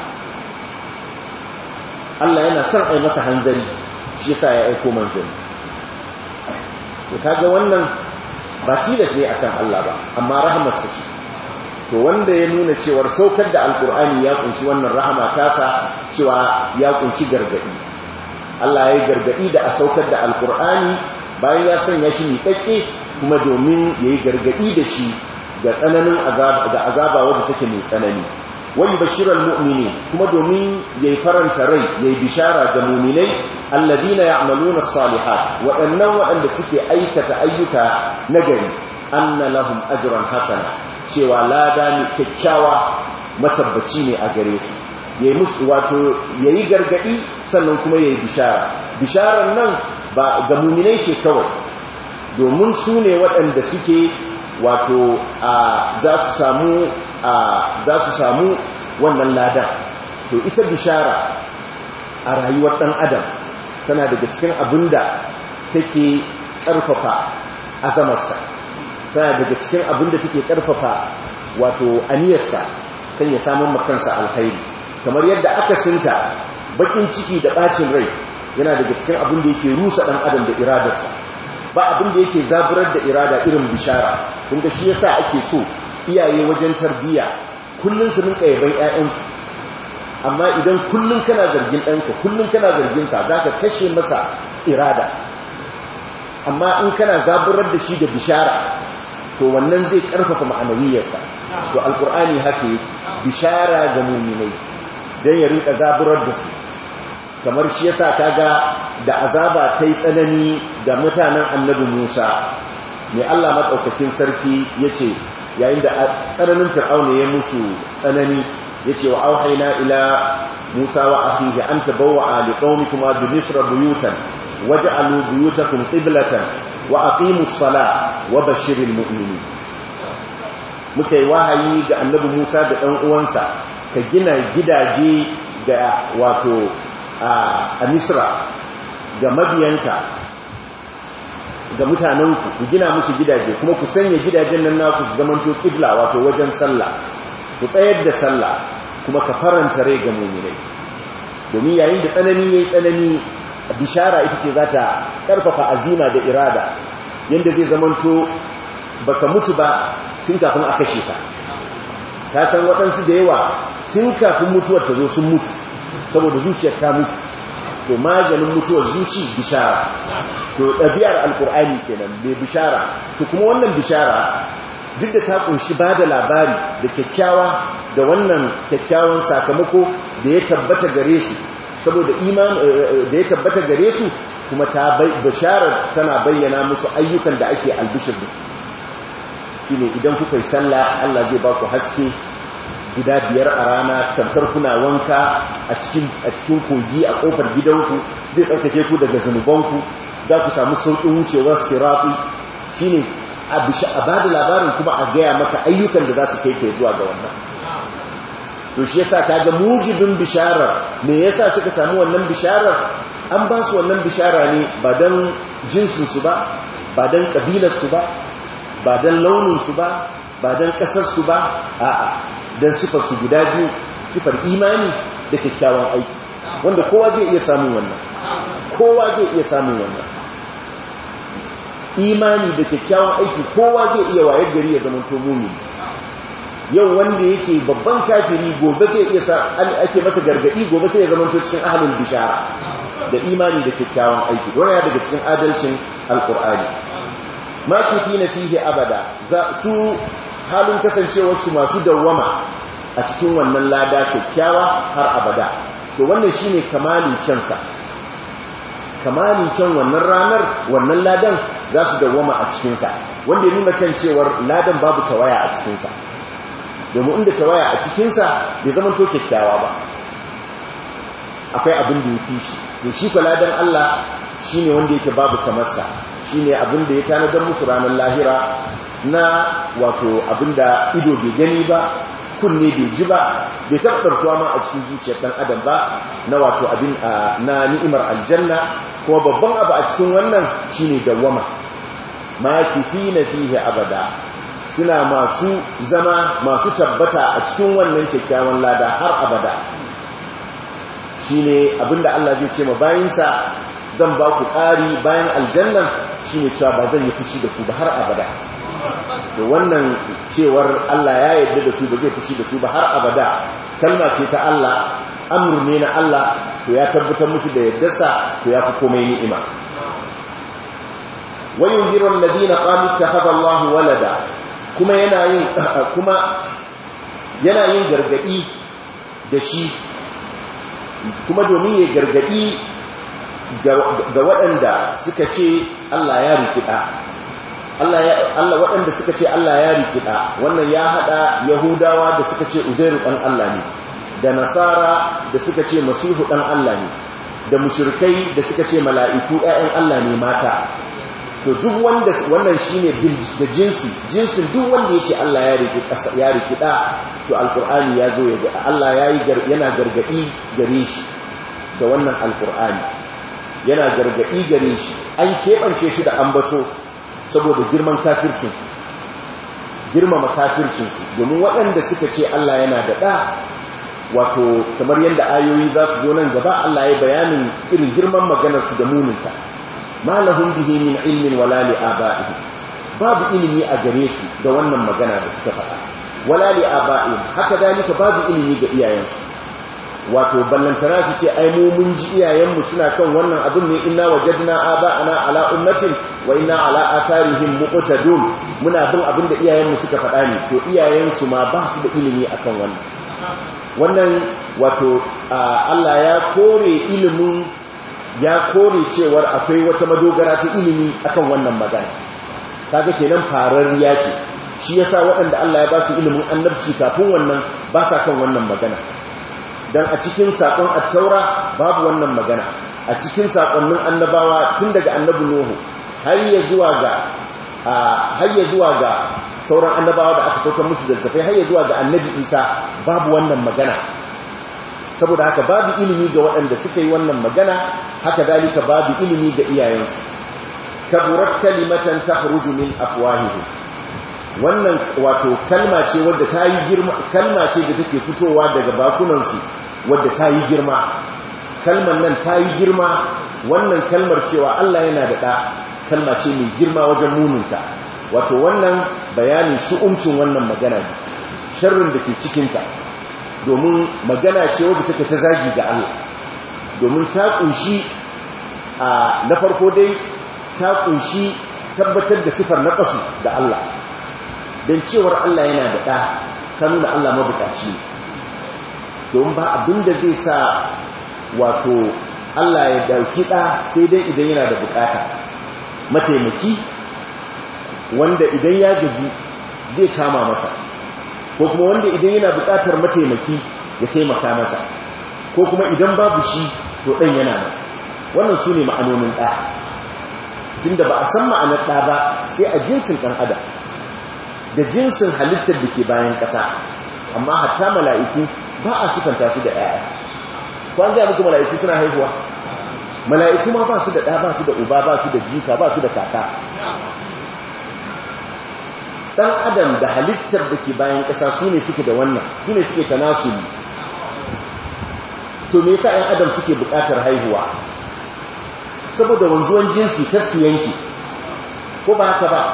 Allah yana son ai masa hanzari shi yasa ya aika manzon to kaga wannan ba tilas ne akan Allah ba amma rahamarsa ce to wanda ya nuna cewar saukar da alkur'ani ya kunshi wannan rahama tasa cewa ya kunshi gargadi Allah ya yi gargadi da a saukar da alkur'ani bayan ya sanya shi miƙaƙƙe kuma domin ya yi gargadi da shi ga tsananin azaba ga azaba wadda take mai tsanani wani bashirar mu'mini kuma domin ya yi faranta rai ya yi bishara ga mu'minai alladina ya'maluna as-salihat waɗannan waɗanda suke aikata ayyuka nagari anna lahum ajran hasana cewa lada ne kyakkyawa matabbaci ne a gare su yayi musu wato yayi gargadi sannan kuma yayi bishara bisharar nan ba ga mu'minai ce kawai domin su ne waɗanda suke wato a za su samu a za su samu wannan ladan to ita bishara a rayuwar ɗan adam tana daga cikin abinda take ƙarfafa azamarsa tana daga cikin abinda take ƙarfafa wato aniyarsa kan ya samun makansa alkhairi, kamar yadda aka sinta bakin ciki da bacin rai yana daga cikin abin da yake rusa dan adam da iradarsa. Ba abin da yake zaburar da irada irin bishara. kun ga shi yasa ake so iyaye wajen tarbiyya kullun su rinka yaban ƴaƴansu, amma idan kullun kana zargin ɗanka kullun kana zargin sa zaka kashe masa irada. amma in kana zaburar da shi da bishara to wannan zai karfafa ma'anawiyarsa. to alkur'ani haka yake bishara ga mu'minai dan ya rinka zaburar da su. kamar shi yasa kaga da azaba tai tsanani ga mutanen annabi Musa ne Allah madaukakin sarki yace yayin da tsananin fir'auna ya musu tsanani yace wa auhayna ila Musa wa akhihi an tabawwa li qaumikuma bi misra buyutan waj'alu buyutakum qiblatan wa aqimus salata wa bashiril mu'minin. muka yi wahayi ga annabi Musa da ɗan uwansa ka gina gidaje ga wato a Misra ga mabiyanka ga mutanenku, ku gina musu gidaje kuma ku sanya gidajen nan naku su zamanto kibla wato wajen sallah, ku tsayar da sallah kuma ka faranta rai ga mu'minai. domin yayin da tsanani yayi tsanani bishara ita ce za ta karfafa azima da irada, yanda zai zamanto baka mutu ba tun kafin a kashe ka. ka san waɗansu da yawa tun kafin mutuwar ta zo sun mutu saboda zuciyar ta mutu. to maganin mutuwar zuci bishara. to ɗabi'ar alkur'ani kenan bai bishara. to kuma wannan bishara duk da ta kunshi ba da labari da kyakkyawa da wannan kyakkyawan sakamako da ya tabbata gare su saboda iman da ya tabbata gare su, kuma ta bishara tana bayyana musu ayyukan da ake albishir da su. shine idan kuka yi sallah Allah zai ba ku haske guda biyar a rana, tamkar kuna wanka a cikin a cikin kogi a kofar gidanku, zai tsarkake ku daga zanubanku, za ku samu sauƙin wucewar sirati. shine a bada labarin kuma a gaya maka ayyukan da za su kai kai zuwa ga wannan. to shi yasa kaga mujibin bisharar, me yasa suka samu wannan bisharar? an ba su wannan bishara ne ba dan jinsin su ba, ba dan kabilar su ba, ba dan launin su ba, ba dan kasar su ba, a'a dan sifar su guda biyu, sifar imani da kyakkyawan aiki, wanda kowa zai iya samun wannan. kowa zai iya samun wannan imani da kyakkyawan aiki, kowa zai iya wayar gari ya zama to mumini. yau wanda yake babban kafiri gobe zai iya sa ake masa gargadi, gobe sai ya zama to cikin ahlul bishara da imani da kyakkyawan aiki. wannan ya daga cikin adalcin alqur'ani. ma kifina fihi abada, za su halin kasancewar su masu dawwama a cikin wannan lada kyakkyawa har abada. to wannan shine kamalin kyansa, kamalin kyan wannan ranar, wannan ladan za su dawwama a cikinsa, wanda ya nuna kan cewar ladan babu tawaya a cikinsa. domin inda tawaya a cikinsa bai zama to kyakkyawa ba, akwai abin da ya fi shi. to shi kwa ladan Allah shi ne wanda yake babu kamarsa, shi ne abin da ya tanadar musu ranar lahira na wato abin da ido bai gani ba, kunne bai ji ba, bai taɓa suwa ma a cikin zuciyar ɗan adam ba, na wato abin na ni'imar aljanna. kuma babban abu a cikin wannan shine dawwama, ma kifina fihi abada, suna masu zama masu tabbata a cikin wannan kyakkyawan lada har abada. shine abinda Allah zai ce ma bayinsa, zan ba ku ƙari bayan aljannan, shine cewa ba zan yi fushi da ku ba har abada. to wannan cewar Allah ya yarda da su ba zai fushi da su ba har abada, kalma ce ta Allah, amur ne na Allah, to ya tabbatar musu da yardarsa, to ya fi komai ni'ima. wayin giron ladina qalu takhadha Allahu walada, kuma yana yin kuma yana yin gargadi da shi, kuma domin ya gargadi ga waɗanda suka ce Allah ya rikida. Allah ya Allah waɗanda suka ce Allah ya rikida, wannan ya hada Yahudawa da suka ce Uzairu dan Allah ne, da Nasara da suka ce Masihu dan Allah ne, da mushrikai da suka ce mala'iku ƴaƴan Allah ne mata. to duk wanda wannan shine bil da jinsi jinsin duk wanda yace Allah ya rikida ya rikida, to alqur'ani ya zo ya Allah yayi yana gargadi gare shi da wannan alqur'ani, yana gargadi gare shi, an kebance shi da ambato saboda girman kafircinsu. girmama kafircinsu domin waɗanda suka ce Allah yana da ɗa wato kamar yadda ayoyi za su zo nan gaba Allah ya bayanin irin girman maganarsu da muninta ma lahum bihi min ilmin wala li aba'ihim babu ilimi a gare su da wannan magana da suka faɗa wala li aba'ihim haka dalika babu ilimi ga iyayensu wato ballantana su ce ai mu mun ji iyayenmu suna kan wannan abin ne inna wajadna aba'ana ala ummatin wa inna ala atharihim muqtadun muna bin abin da iyayenmu suka faɗa ne to iyayensu ma ba su da ilimi akan wannan wannan wato Allah ya kore ilimin ya kore cewar akwai wata madogara ta ilimi akan wannan magana kaga kenan farariya ce shi yasa waɗanda Allah ya ba su ilimin annabci kafin wannan ba sa kan wannan magana dan a cikin sakon at-taura babu wannan magana a cikin sakonnin annabawa tun daga annabi Nuhu har ya zuwa ga har ya zuwa ga sauran annabawa da aka saukar musu da tafai har ya zuwa ga annabi Isa babu wannan magana saboda haka babu ilimi ga waɗanda suka yi wannan magana haka dalika babu ilimi ga iyayensu kaburat kalimatan takhruju min afwahihim wannan wato kalma ce wadda ta yi girma kalma ce da take fitowa daga bakunansu wadda ta yi girma kalman nan ta yi girma wannan kalmar cewa Allah yana da ɗa kalma ce mai girma wajen muninta wato wannan bayanin shu'umcin wannan magana ne sharrin da ke cikinta domin magana ce wadda take ta zagi ga Allah domin ta kunshi a na farko dai ta kunshi tabbatar da sifar naqasu da Allah don cewar Allah yana da ɗa ta nuna Allah mabukaci don ba abinda zai sa wato Allah ya dauki ɗa sai dai idan yana da bukata mataimaki wanda idan ya gaji zai kama masa ko kuma wanda idan yana bukatar mataimaki ya taimaka masa ko kuma idan babu shi to ɗan yana nan wannan su ne ma'anonin ɗa tunda ba a san ma'anar ɗa ba sai a jinsin ɗan adam da jinsin halittar da ke bayan ƙasa amma hatta mala'iku ba a sukanta su da ‘ya'ya kwan zai muku mala'iku suna haihuwa mala'iku ma ba su da ɗa ba su da uba ba su da jika ba su da kaka ɗan adam da halittar da ke bayan ƙasa su ne suke da wannan su ne suke tanasuli to me yasa ‘yan adam suke buƙatar haihuwa saboda wanzuwan jinsi kar su yanki ko ba haka ba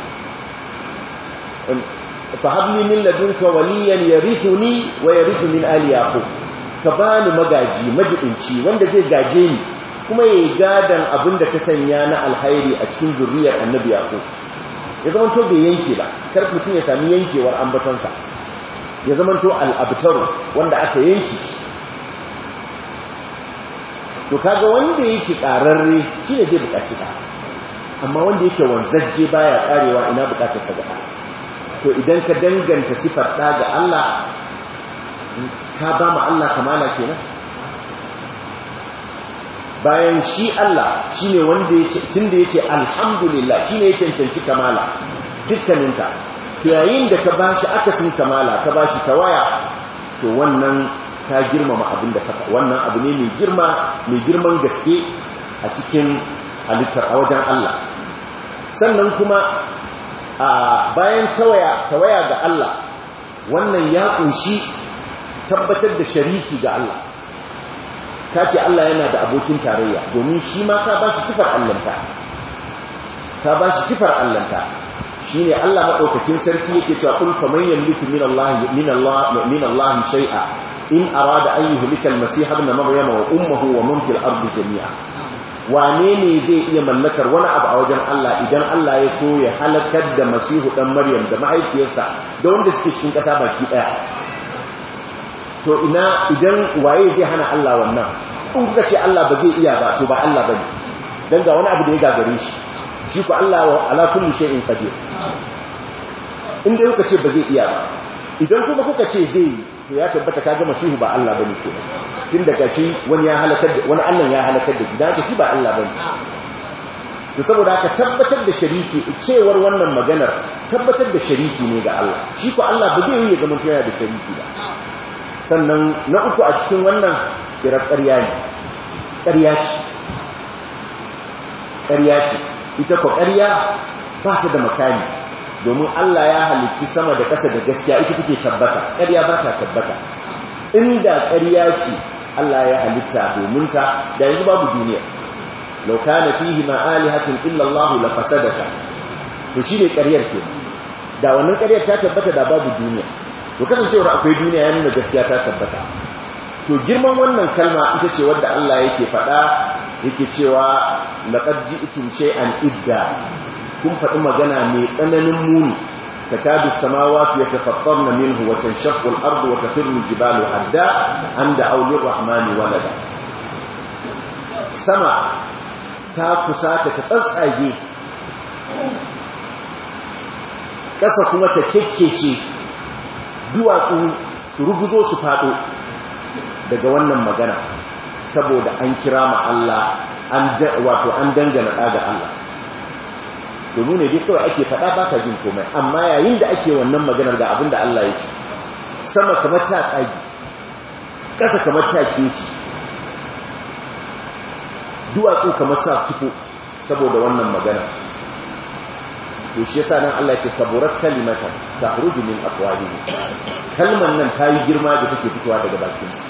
fahabli min ladunka waliyan yarithuni wa yarithu min ali yaqub ka bani magaji majibinci wanda zai gaje ni kuma yayi gadan abinda ka sanya na alkhairi a cikin zuriyar annabi yaqub ya zaman to bai yanke ba kar mutun ya sami yankewar ambatonsa ya zaman to al-abtaru wanda aka yanki to kaga wanda yake kararre shine zai bukaci ka amma wanda yake wanzajje baya karewa ina bukatar sa ga to idan ka danganta sifar ɗa ga Allah ka ba ma Allah kamala kenan bayan shi Allah shi ne wanda ya ce tun da ya ce alhamdulillah shi ne ya cancanci kamala dukkaninta to yayin da ka ba shi akasin kamala ka ba shi tawaya to wannan ka girmama abin da ka wannan abu ne mai girma mai girman gaske a cikin halittar a wajen Allah sannan kuma a bayan tawaya tawaya ga Allah wannan ya kunshi tabbatar da shariki ga Allah ka ce Allah yana da abokin tarayya domin shi ma ka ba shi sifar allanta ka ba shi sifar allanta shi ne Allah maɗaukakin sarki yake cewa kul faman yamliku min Allah min Allah min Allah shay'a in arada an yuhlika al-masih ibn maryam wa ummuhu wa man fil ardi jami'a wane ne zai iya mallakar wani abu a wajen Allah idan Allah ya so ya halakar da masihu dan maryam da mahaifiyarsa da wanda suke cikin ƙasa baki ɗaya to ina idan waye zai hana Allah wannan in kuka ce Allah ba zai iya ba to ba Allah bane dan ga wani abu da ya gagare shi shi ko Allah wa ala kulli shay'in qadir in dai kuka ce ba zai iya ba idan kuma kuka ce zai yi to ya tabbata kaga masihu ba Allah bane ke tun daga shi wani ya halakar da wani Allah ya halakar da shi dan haka shi ba Allah bane to saboda haka tabbatar da shariki cewar wannan maganar tabbatar da shariki ne ga Allah shi ko Allah ba zai yi ya zama yana da shariki ba sannan na uku a cikin wannan kirar ƙarya ne ƙarya ce ƙarya ce ita ko ƙarya ba ta da makami domin Allah ya halicci sama da ƙasa da gaskiya ita take tabbata ƙarya ba ta tabbata inda ƙarya ce Allah ya halitta domin ta da yanzu babu duniya law kana fihi ma alihatun illa Allah la fasadata to shine ƙaryar ke da wannan ƙaryar ta tabbata da babu duniya to kasancewar akwai duniya ya nuna gaskiya ta tabbata to girman wannan kalma ita ce wadda Allah yake faɗa yake cewa laqad ji'tum shay'an idda kun faɗi magana mai tsananin muni takadu samawati yatafattarna minhu wa tanshaqqu al-ardu wa takhirru al-jibalu hadda an da'aw lir-rahmani walada sama ta kusata ta tsatsage ƙasa kuma ta kekkece duwatsu su ruguzo su faɗo daga wannan magana saboda an kira ma Allah an wato an dangana ɗaga Allah domin ne dai kawai ake faɗa ba ka jin komai amma yayin da ake wannan maganar ga abin da Allah ya ce sama kamar ta tsagi ƙasa kamar ta keci duwatsu kamar sa fito saboda wannan magana to shi yasa nan Allah ya ce kaburat kalimatan takhruju min afwahihim kalman nan ta yi girma da take fitowa daga bakinsu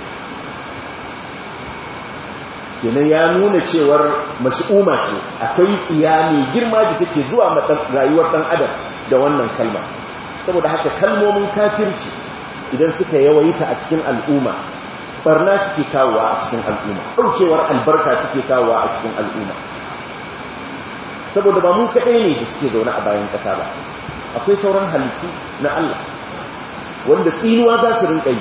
kenan ya nuna cewar mas'uma ce akwai tsiya mai girma da take zuwa rayuwar dan adam da wannan kalma saboda haka kalmomin kafirci idan suka yawaita a cikin al'umma barna suke kawowa a cikin al'umma daukewar albarka suke kawowa a cikin al'umma saboda ba mu kadai ne da suke zaune a bayan kasa ba akwai sauran halittu na Allah wanda tsinuwa za su rinka yi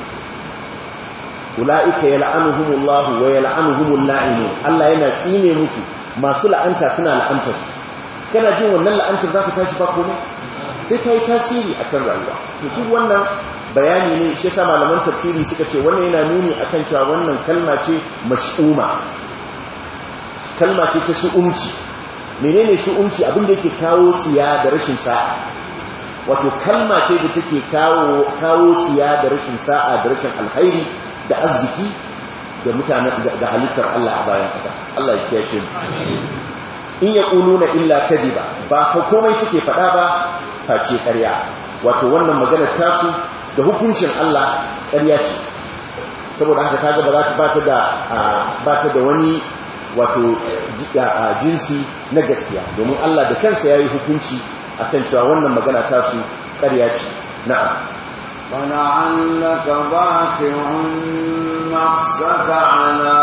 ula'ika yal'anuhumullahu wa yal'anuhumul la'inun Allah yana tsine musu masu la'anta suna la'antar su kana jin wannan la'antar za ta tashi ba komai sai ta yi tasiri akan rayuwa to duk wannan bayani ne shi yasa malaman tafsiri suka ce wannan yana nuni akan cewa wannan kalma ce mash'uma kalma ce ta shu'umci menene shu'umci abin da yake kawo tsiya da rashin sa'a wato kalma ce da take kawo kawo tsiya da rashin sa'a da rashin alkhairi da arziki da mutane da halittar Allah a bayan ƙasa Allah ya kiyashe mu in yaquluna illa kadiba ba ko komai suke faɗa ba face ƙarya wato wannan maganar tasu da hukuncin Allah ƙarya ce saboda haka kaga ba za ta bata da bata da wani wato jinsi na gaskiya domin Allah da kansa yayi hukunci akan cewa wannan magana tasu ƙarya ce na'am فلعلك باخع نفسك على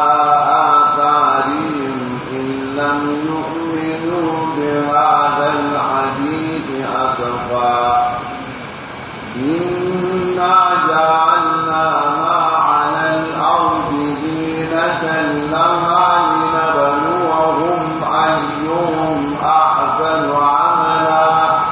آثارهم إن لم يؤمنوا بهذا الحديث أسفا إنا جعلنا ما على الأرض زينة لها لنبلوهم أيهم أحسن عملا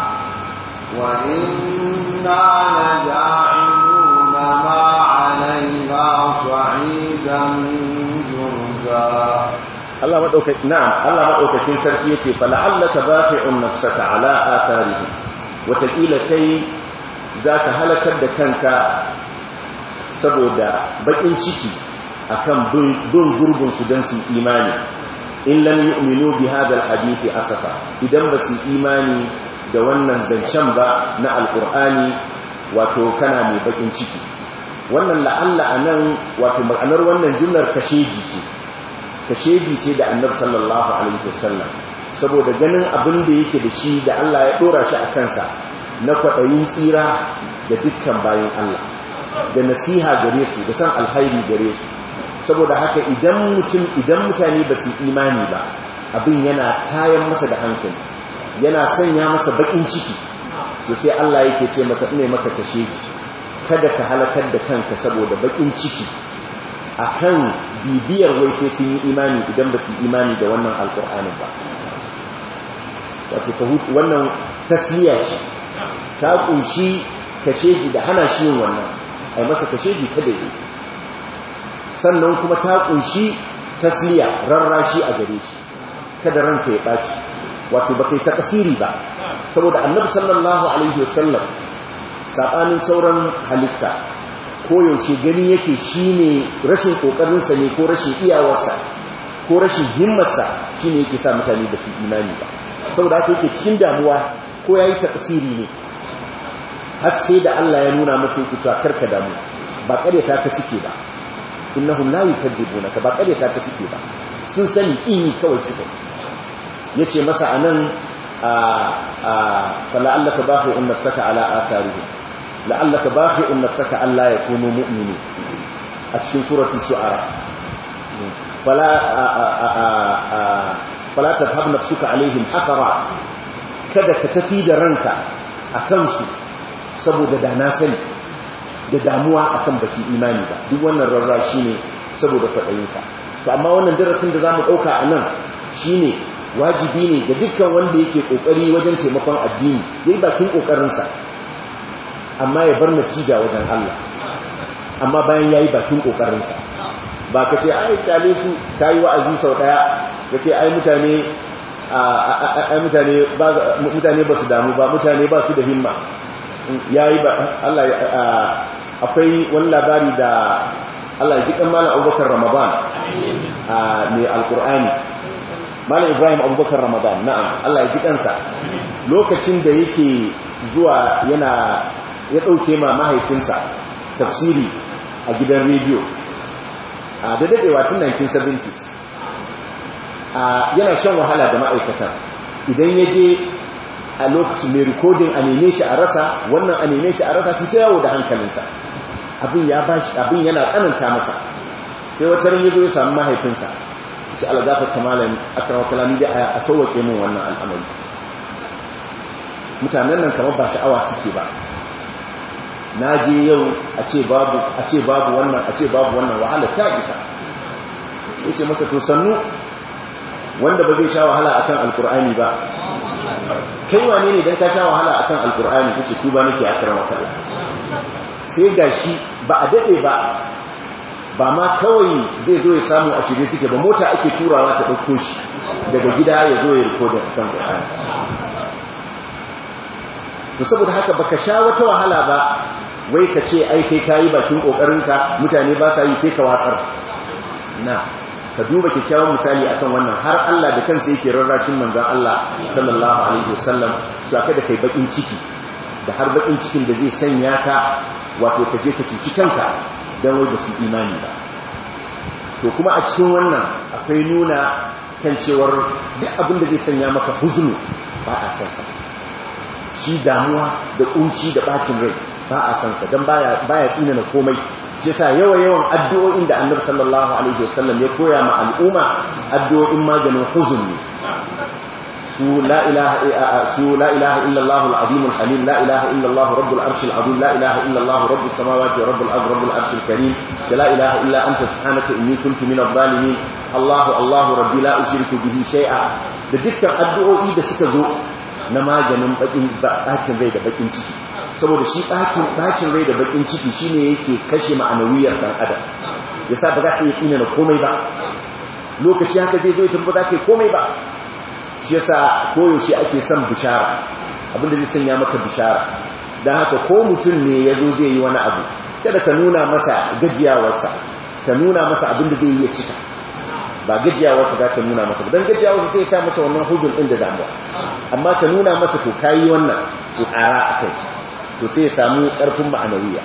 وإنا لجاعلون ما عليها صعيدا جرزا Allah madaukakin na'am Allah madaukakin sarki yace fala'allaka baqi'un nafsaka ala atharihim watakila kai zaka halakar da kanka saboda bakin ciki akan bin gurbin su dan su imani in lam yu'minu bi hadha alhadith asafa idan ba su imani da wannan zancen ba na alqur'ani wato kana mai bakin ciki wannan la'alla anan wato ma'anar wannan jumlar kasheji ce kasheji ce da annabi sallallahu alaihi wasallam saboda ganin abin da yake da shi da Allah ya dora shi a kansa na kwadayin tsira da dukkan bayin Allah da nasiha gare su da san alhairi gare su saboda haka idan mutum idan mutane ba su imani ba abin yana tayan masa da hankali yana sanya masa bakin ciki to sai Allah yake ce masa ina maka kasheji kada ka halakar da kanka saboda bakin ciki akan bibiyar wai sai sun yi imani idan ba su imani da wannan alkur'anin ba wato wannan tasliya ce ta kunshi kasheji da hana shi yin wannan ai masa kasheji kada yi sannan kuma ta kunshi tasliya rarrashi a gare shi kada ranka ya baci wato ba kai ta kasiri ba saboda annabi sallallahu alaihi wasallam sabanin sauran halitta koyaushe gani yake shine rashin kokarinsa ne ko rashin iyawarsa ko rashin himmarsa shine yake sa mutane da su imani ba saboda haka yake cikin damuwa ko yayi tafsiri ne har sai da Allah ya nuna masa ku cewa karka damu ba ƙaryata ka suke ba innahum la yukadzibunaka ba ƙaryata ka suke ba sun sani ini kawai suka yace masa anan a a fala'allaka baqi'un nafsaka ala atharihim la'allaka baqi'un nafsaka alla yakunu mu'minin a cikin suratul shu'ara fala fala tadhhab nafsuka alaihim hasarat kada ka tafi da ranka akan su saboda da na sani da damuwa akan basu imani ba duk wannan rarrashi ne saboda fadayinsa to amma wannan darasin da zamu dauka anan shine wajibi ne ga dukkan wanda yake kokari wajen taimakon addini yayi bakin kokarin sa amma ya bar natija wajen Allah amma bayan yayi bakin kokarin sa ba kace ai kale su kai wa'azi sau daya kace ai mutane ai mutane ba mutane ba su damu ba mutane ba su da himma yayi ba Allah akwai wani labari da Allah ya ji kan malam Abubakar Ramadan mai alqur'ani malam Ibrahim Abubakar Ramadan na'am Allah ya ji kansa lokacin da yake zuwa yana ya dauke ma mahaifinsa tafsiri a gidan rediyo a da dadewa tun nineteen seventies yana shan wahala da ma'aikatan idan ya je a lokacin mai rikodin a neme shi a rasa wannan a neme shi a rasa su yawo da hankalinsa abin ya bashi abin yana tsananta masa sai wata ran yazo ya samu mahaifinsa ce algafar ta malami akan kalami da a sauwake min wannan al'amari mutanen nan kamar ba sha'awa suke ba na je yau a ce babu a ce babu wannan a ce babu wannan wahala ta isa sai ce masa to sannu wanda ba zai sha wahala akan alkur'ani ba kai wane ne dan ka sha wahala akan alkur'ani kace tuba nake akrama kallah sai gashi ba a dade ba ba ma kawai zai zo ya samu a shirye suke ba mota ake turawa ta dauko shi daga gida ya zo ya rikoda akan alkur'ani to saboda haka baka sha wata wahala ba wai ka ce ai kai kayi bakin kokarinka mutane ba sa yi sai ka watsar na ka duba kyakkyawan misali akan wannan har Allah da kansa yake rarrashin manzon Allah sallallahu alaihi wasallam su aka da kai bakin ciki da har bakin cikin da zai sanya ka wato ka je ka cuci kanka dan wai ba su imani ba to kuma a cikin wannan akwai nuna kan cewar duk abin da zai sanya maka huzunu ba a san sa shi damuwa da kunci da bacin rai ba a san sa dan baya baya tsina na komai shi yasa yawa yawan addu'o'in da Annabi sallallahu alaihi wasallam ya koya ma al'umma addu'o'in maganin huzun ne su la ilaha su la ilaha illa Allah al-azim al-halim la ilaha illa Allah rabbul arshil azim la ilaha illa Allah rabbus samawati wa rabbul ardi rabbul arshil karim la ilaha illa anta subhanaka inni kuntu minadh zalimin Allah Allah rabbi la ushriku bihi shay'a da dukkan addu'o'i da suka zo na maganin bakin bacin rai da bakin ciki saboda shi bacin bacin rai da bakin ciki shine yake kashe ma'anawiyar dan adam yasa ba za ka yi tsina na komai ba lokaci haka zai zo ya tabbata za ka yi komai ba shi yasa koyaushe ake son bishara abinda zai sanya maka bishara dan haka ko mutum ne ya zo zai yi wani abu kada ka nuna masa gajiyawarsa ka nuna masa abinda zai yi ya cika ba gajiyawarsa za ka nuna masa don gajiyawarsa sai ya sa masa wannan huzun ɗin da damuwa amma ka nuna masa to kayi wannan to ƙara a kai to sai ya samu ƙarfin ma'anawiya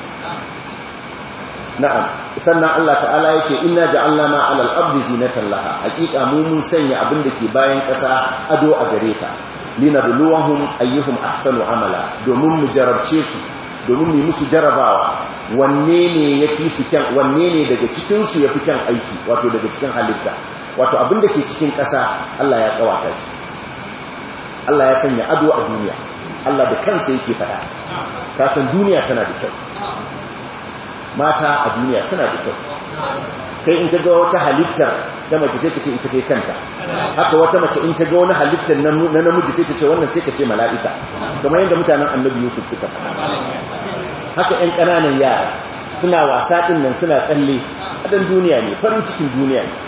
na'am sannan Allah ta'ala ya ce inna ja'alna ma 'alal ardi zinatan laha haqiqa mu mun sanya abin da ke bayan ƙasa ado a gare ta linabluwahum ayyuhum ahsanu amala domin mu jarabce su domin mu musu jarabawa wanne ne yafi su kyan wanne ne daga cikin su yafi kyan aiki wato daga cikin halitta wato abin da ke cikin ƙasa Allah ya kawata shi Allah ya sanya ado a duniya Allah da kansa yake faɗa ka san duniya tana da kyau mata a duniya suna da kyau kai in ka ga wata halittar ta mace sai ka ce ita kai kanta haka wata mace in ta ga wani halittar na namiji sai ta ce wannan sai ka ce mala'ika kamar yadda mutanen annabi Yusuf suka faɗa haka ƴan ƙananan yara suna wasa ɗin nan suna tsalle adan duniya ne farin cikin duniya ne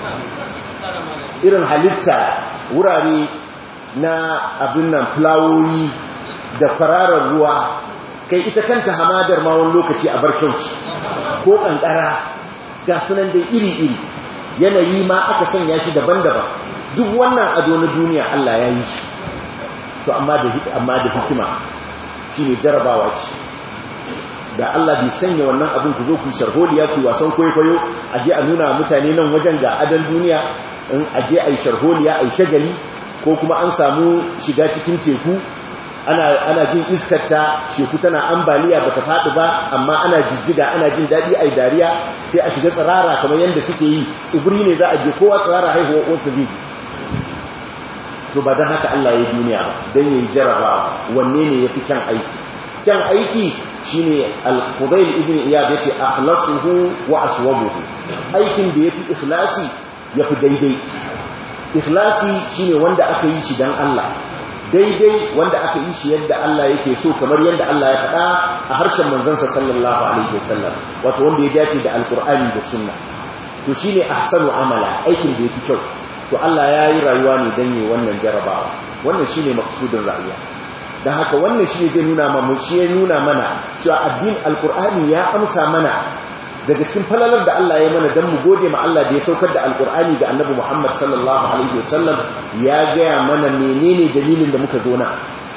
irin halitta wurare na abin nan fulawoyi da kwararar ruwa kai ita kanta hamadar ma wani lokaci a barkauci ko kankara ga sunan da iri-iri yanayi ma aka sanya shi daban-daban duk wannan ado na duniya Allah ya yi shi to to amma da amma da hikima shine jarabawa ce da Allah bai sanya wannan abin ku zo ku sharholiya ku wasan kwaikwayo aje a nuna mutane nan wajen ga adan duniya in aje ai sharholiya ai shagali ko kuma an samu shiga cikin teku ana ana jin iskar ta sheku tana ambaliya bata fadi ba amma ana jijjiga ana jin dadi ai dariya sai a shiga tsirara kamar yanda suke yi tsibiri ne za a je kowa tsirara haihuwa wasu zai to ba dan haka Allah ya yi duniya ba dan yayi jarabawa wanne ne yafi kyan aiki kyan aiki shine al-Fudayl ibn Iyad yace akhlasuhu wa aswabuhu aikin da yafi ikhlasi yafi daidai ikhlasi shine wanda aka yi shi dan Allah daidai wanda aka yi shi yadda Allah yake so kamar yadda Allah ya faɗa a harshen manzansa sallallahu alaihi wasallam wato wanda ya dace da alkur'ani da sunna to shine ahsanu amala aikin da yafi kyau to Allah ya yi rayuwa ne dan yi wannan jarabawa wannan shine maksudin rayuwa dan haka wannan shine zai nuna mana shi ya nuna mana cewa addinin alkur'ani ya amsa mana daga cikin falalar da Allah ya mana don mu gode ma Allah da ya saukar da alkur'ani ga annabi Muhammad sallallahu alaihi wasallam ya gaya mana menene dalilin da muka zo na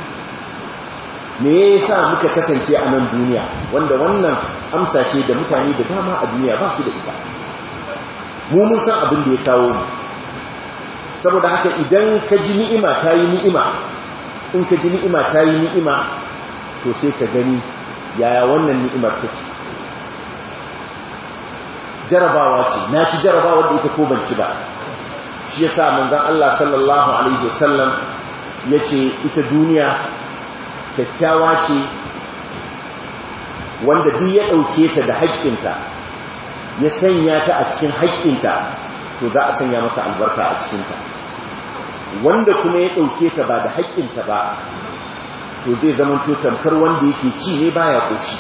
me yasa muka kasance a nan duniya wanda wannan amsa ce da mutane da dama a duniya ba su da ita mu mun san abin da ya kawo mu saboda haka idan ka ji ni'ima ta yi ni'ima in ka ji ni'ima ta yi ni'ima to sai ka gani yaya wannan ni'imar take jarabawa ce na ci jarabawa da ita ko ban ci ba shi yasa manzon Allah sallallahu alaihi wasallam yace ita duniya kyakkyawa ce wanda duk ya dauke ta da haƙƙinta ya sanya ta a cikin haƙƙinta to za a sanya masa albarka a cikin ta wanda kuma ya dauke ta ba da haƙƙinta ba to zai zama to tamkar wanda yake ci ne baya koshi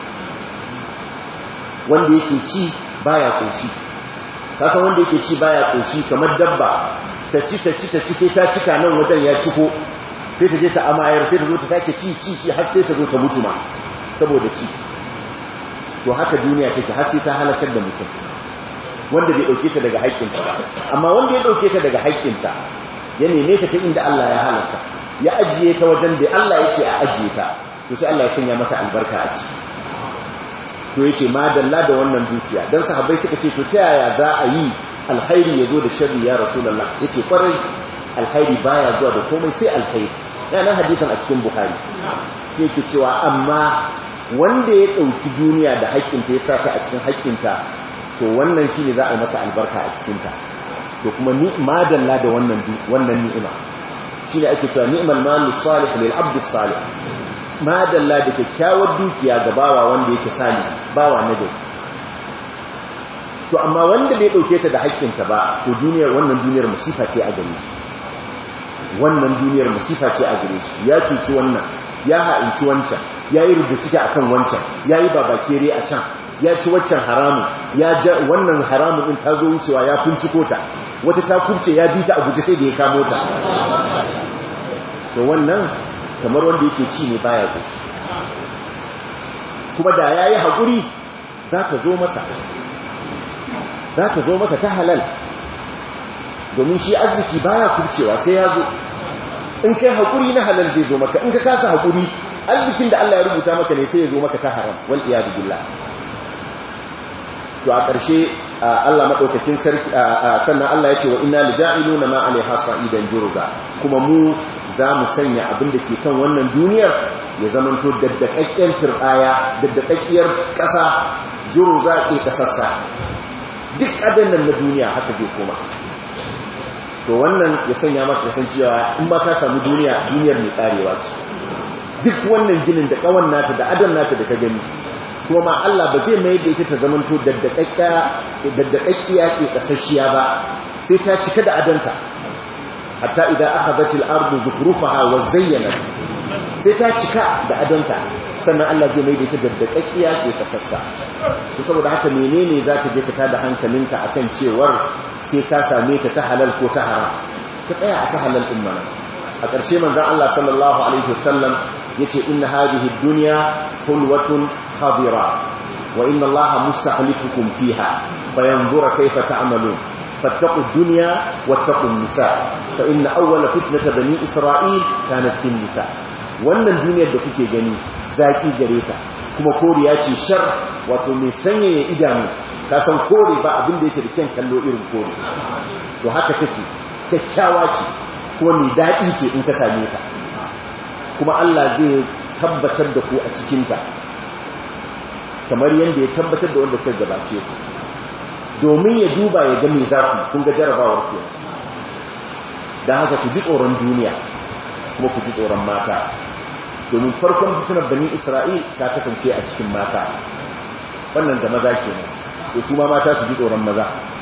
wanda yake ci baya koshi kasan wanda yake ci baya koshi kamar dabba ta ci ta ci ta ci sai ta cika nan wajen ya ciko sai ta je ta amayar sai ta zo ta sake ci ci ci har sai ta zo ta mutu ma saboda ci to haka duniya take har sai ta halakar da mutum wanda bai dauke ta daga haƙƙinta ba amma wanda ya dauke ta daga haƙƙinta ya neme ta ta inda Allah ya halaka ya ajiye ta wajen da Allah yake a ajiye ta to sai Allah ya sanya masa albarka a ciki to yace madalla da wannan dukiya dan sahabbai suka ce to ta yaya za a yi alkhairi yazo da sharri ya rasulullah yace kwarai alkhairi baya zuwa da komai sai alkhairi yana hadisin a cikin bukhari sai yake cewa amma wanda ya dauki duniya da haƙƙinta ya saka a cikin haƙƙinta to wannan shine za a yi masa albarka a cikin ta to kuma ni madalla da wannan wannan ni'ima shine ake cewa ni'mal malu salih lil abd salih madalla da kyakkyawar dukiya ga bawa wanda yake sali bawa na gari to amma wanda bai dauke ta da haƙƙinta ba to duniyar wannan duniyar musifa ce a gare shi wannan duniyar musifa ce a gare shi ya cuci wannan ya ha'inci wancan ya yi rubuta akan wancan ya yi babakere a can ya ci waccan haramun ya ja wannan haramun din ta zo wucewa ya kunciko ta wata ta kubce ya bi ta a guje sai da ya kamo ta to wannan kamar wanda yake ci ne baya kushi kuma da yayi hakuri za ta zo masa za ta zo masa ta halal domin shi arziki baya kubcewa sai ya zo in kai hakuri na halal zai zo maka in ka kasa hakuri arzikin da Allah ya rubuta maka ne sai ya zo maka ta haram wal iyad billah to a ƙarshe Allah madaukakin sarki sannan Allah ya ce wa inna lija'iluna ma alaiha sa'idan jurza kuma mu za mu sanya abin da ke kan wannan duniyar ya zamanto daddakakken turɓaya daddakakkiyar ƙasa jurza ke ƙasarsa duk adannan na duniya haka zai koma to wannan ya sanya maka kasancewa in ma ka samu duniya duniyar mai karewa ce duk wannan ginin da kawan nata da adan nata da ka gani kuma ma Allah ba zai mai da ita ta zamanto daddakakkiya ke kasashiya ba sai ta cika da adanta hatta idan akhadhatil ardu zukhrufaha wa zayyanat sai ta cika da adanta sannan Allah zai mai da ita daddakakkiya ke kasassa to saboda haka menene zaka je ka tada hankalinka akan cewar sai ka same ta ta halal ko ta haram ka tsaya a ta halal din mana a ƙarshe manzon Allah sallallahu alaihi wasallam yace inna hadhihi ad-dunya hulwatun khadira wa inna Allaha mustakhlifukum fiha fayanzura kayfa ta'malun fattaqu dunya wattaqu nisa fa inna awwala fitnata bani isra'il kanat fin nisa. wannan duniyar da kuke gani zaki gare ta kuma koriya ce shar, wato mai sanyaya idanu, ka san kore ba abin da yake da kyan kallo irin kore, to haka take kyakkyawa ce kuma mai daɗi ce in ka same ta, kuma Allah zai tabbatar da ku a cikinta kamar yadda ya tabbatar da wanda sai gabace ku, domin ya duba ya ga me za ku kun ga jarabawar ku. don haka ku ji tsoron duniya kuma ku ji tsoron mata, domin farkon fitinar bani Isra'il ta kasance a cikin mata, wannan da maza kenan, to su ma mata su ji tsoron maza.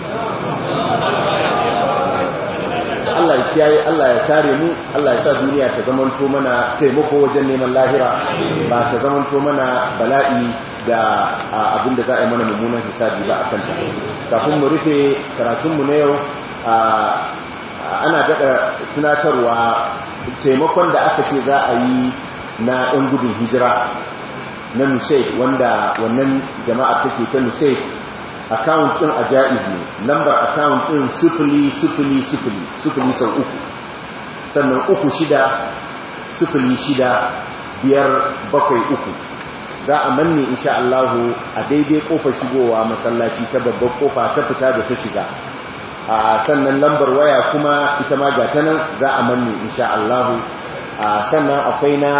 Allah ya kiyaye, Allah ya kare mu, Allah ya sa duniya ta zamanto mana taimako wajen neman lahira, ba ta zamanto mana bala'i da abinda za a yi mana mummunan hisabi ba a kanta. Kafin mu rufe karatunmu na yau, ana daɗa tunatarwa taimakon da aka ce za a yi na 'yan gudun hijira na Nusayt, wanda wannan jama'a take ta Nusayt. Account ɗin a ja'iz ne, number account ɗin sifili sifili sifili sifili sau uku, sannan uku shida sifili shida biyar bakwai uku. Za a manne insha Allahu a daidai kofar shigowa masallaci ta babbar kofa ta fita da ta shiga. A sannan lambar waya kuma ita ma gata nan za a manne insha Allahu. A sannan akwai na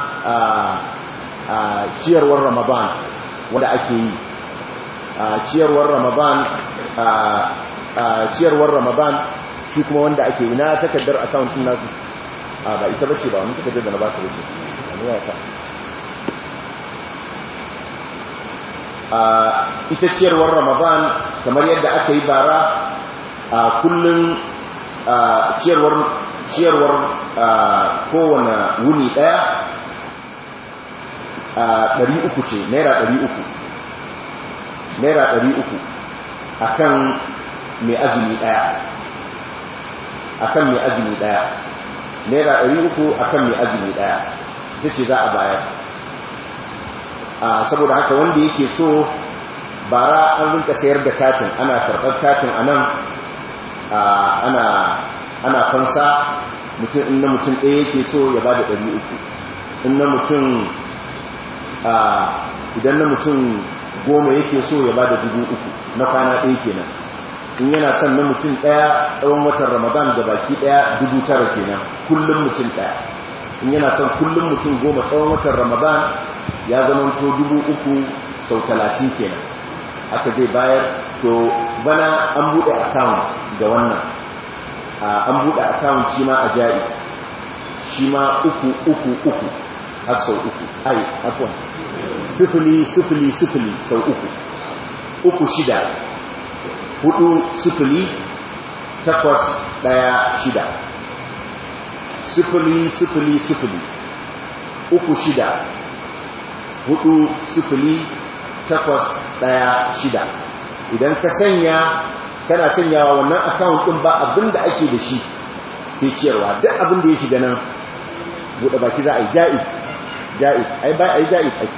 a ciyarwar Ramadan wanda ake yi. a ciyarwar Ramadan a ciyarwar Ramadan shi kuma wanda ake ina takaddar account din nasu a ba ita bace ba mun takaddar da na baka bace a ita ciyarwar Ramadan kamar yadda aka yi bara a kullun ciyarwar ciyarwar kowane wuni daya a ɗari uku ce, naira ɗari uku naira ɗari uku a kan mai azumi ɗaya a kan mai azumi ɗaya naira ɗari uku a kan mai azumi ɗaya ita ce za a bayar. Saboda haka wanda yake so, bara an rinka sayar da katin, ana karɓar katin a nan, ana fansa mutum in na mutum ɗaya yake so ya ba da ɗari uku, in na mutum idan na mutum goma yake so ya ba da dubu uku na kwana ɗaya kenan. In yana son na mutum ɗaya tsawon watan Ramadan da baki ɗaya dubu tara kenan kullum mutum ɗaya. In yana son kullum mutum goma tsawon watan Ramadan ya zama to dubu uku sau talatin kenan haka zai bayar. To bana an buɗe account ga wannan, an buɗe account shi ma a jaiz, shi ma uku uku uku har sau uku, ai afwan sifili sifili sifili sau uku, uku shida hudu sifili takwas daya shida, sifili sifili sifili uku shida hudu sifili takwas daya shida. Idan ka sanya kana sanyawa wannan account din ba abinda ake da shi sai ciyarwa, duk abinda ya shiga nan buɗe baki za a yi jaiz jaiz ai ba ai jaiz ake.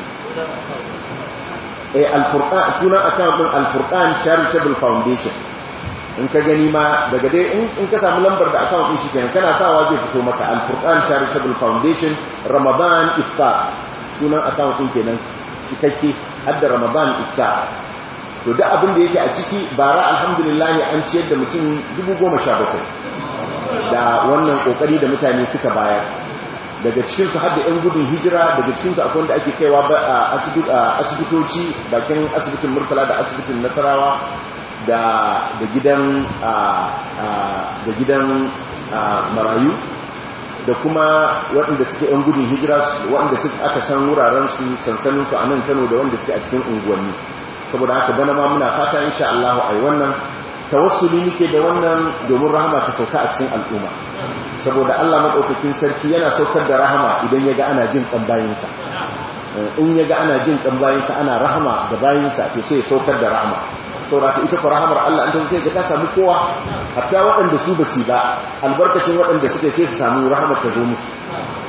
eh al-Furqan sunan account din al-Furqan Charitable Foundation. In ka gani ma daga dai in ka samu lambar da account din shikenan kana sawa zai fito maka al-Furqan Charitable Foundation Ramadan Iftar, sunan account din kenan cikakke hadda Ramadan Iftar. To duk abin da yake a ciki bara alhamdulillah an ciyar da mutum dubu goma sha bakwai da wannan kokari da mutane suka bayar. Daga cikinsu har da 'yan gudun hijira, daga cikinsu akwai wanda ake kaiwa a asibitoci, bakin asibitin Murtala da asibitin Nasarawa da gidan da gidan marayu, da kuma waɗanda suke 'yan gudun hijira waɗanda suka aka san wurarensu sansaninsu a nan Kano da wanda suke a cikin unguwanni. Saboda haka bana ma muna fata insha Allah ai wannan tawassuli nake da wannan domin rahama ta sauka a cikin al'umma, saboda Allah madaukakin sarki yana saukar da rahama idan yaga ana jin kan bayinsa. In yaga ana jin kan bayinsa, ana rahama da bayinsa, to sai ya saukar da rahama. saboda ita ko rahamar Allah an ta sai ga ta samu kowa, hatta waɗanda su ba su ba albarkacin waɗanda suka sai su samu rahamar ta zo musu.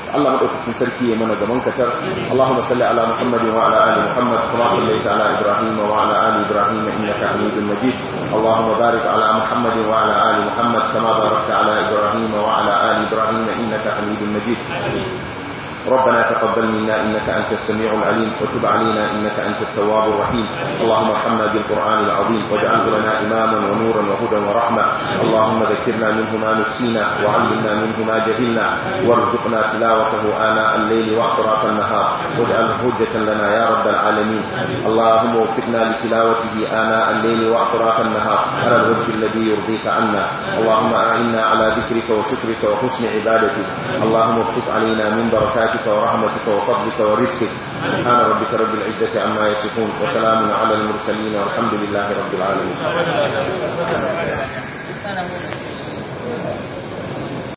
Allah madaukakin sarki ya mana gaban katar Allahumma salli ala Muhammad wa ala ali Muhammad kama sallaita ala Ibrahim wa ala ali Ibrahim innaka Hamidum Majid Allahumma barik ala Muhammad wa ala ali Muhammad kama barakta ala Ibrahim wa ala ali Ibrahim innaka Hamidum Majid ربنا تقبل منا إنك أنت السميع العليم وتب علينا إنك أنت التواب الرحيم اللهم ارحمنا بالقرآن العظيم واجعله لنا إماما ونورا وهدى ورحمة اللهم ذكرنا منه ما نسينا وعلمنا منه ما جهلنا وارزقنا تلاوته آناء الليل وأطراف النهار واجعله حجة لنا يا رب العالمين اللهم وفقنا لتلاوته آناء الليل وأطراف النهار على الوجه الذي يرضيك عنا اللهم أعنا على ذكرك وشكرك وحسن عبادتك اللهم ابسط علينا من بركاتك ورحمتك وفضلك ورزقك سبحان ربك رب العزة عما يصفون وسلام على المرسلين والحمد لله رب العالمين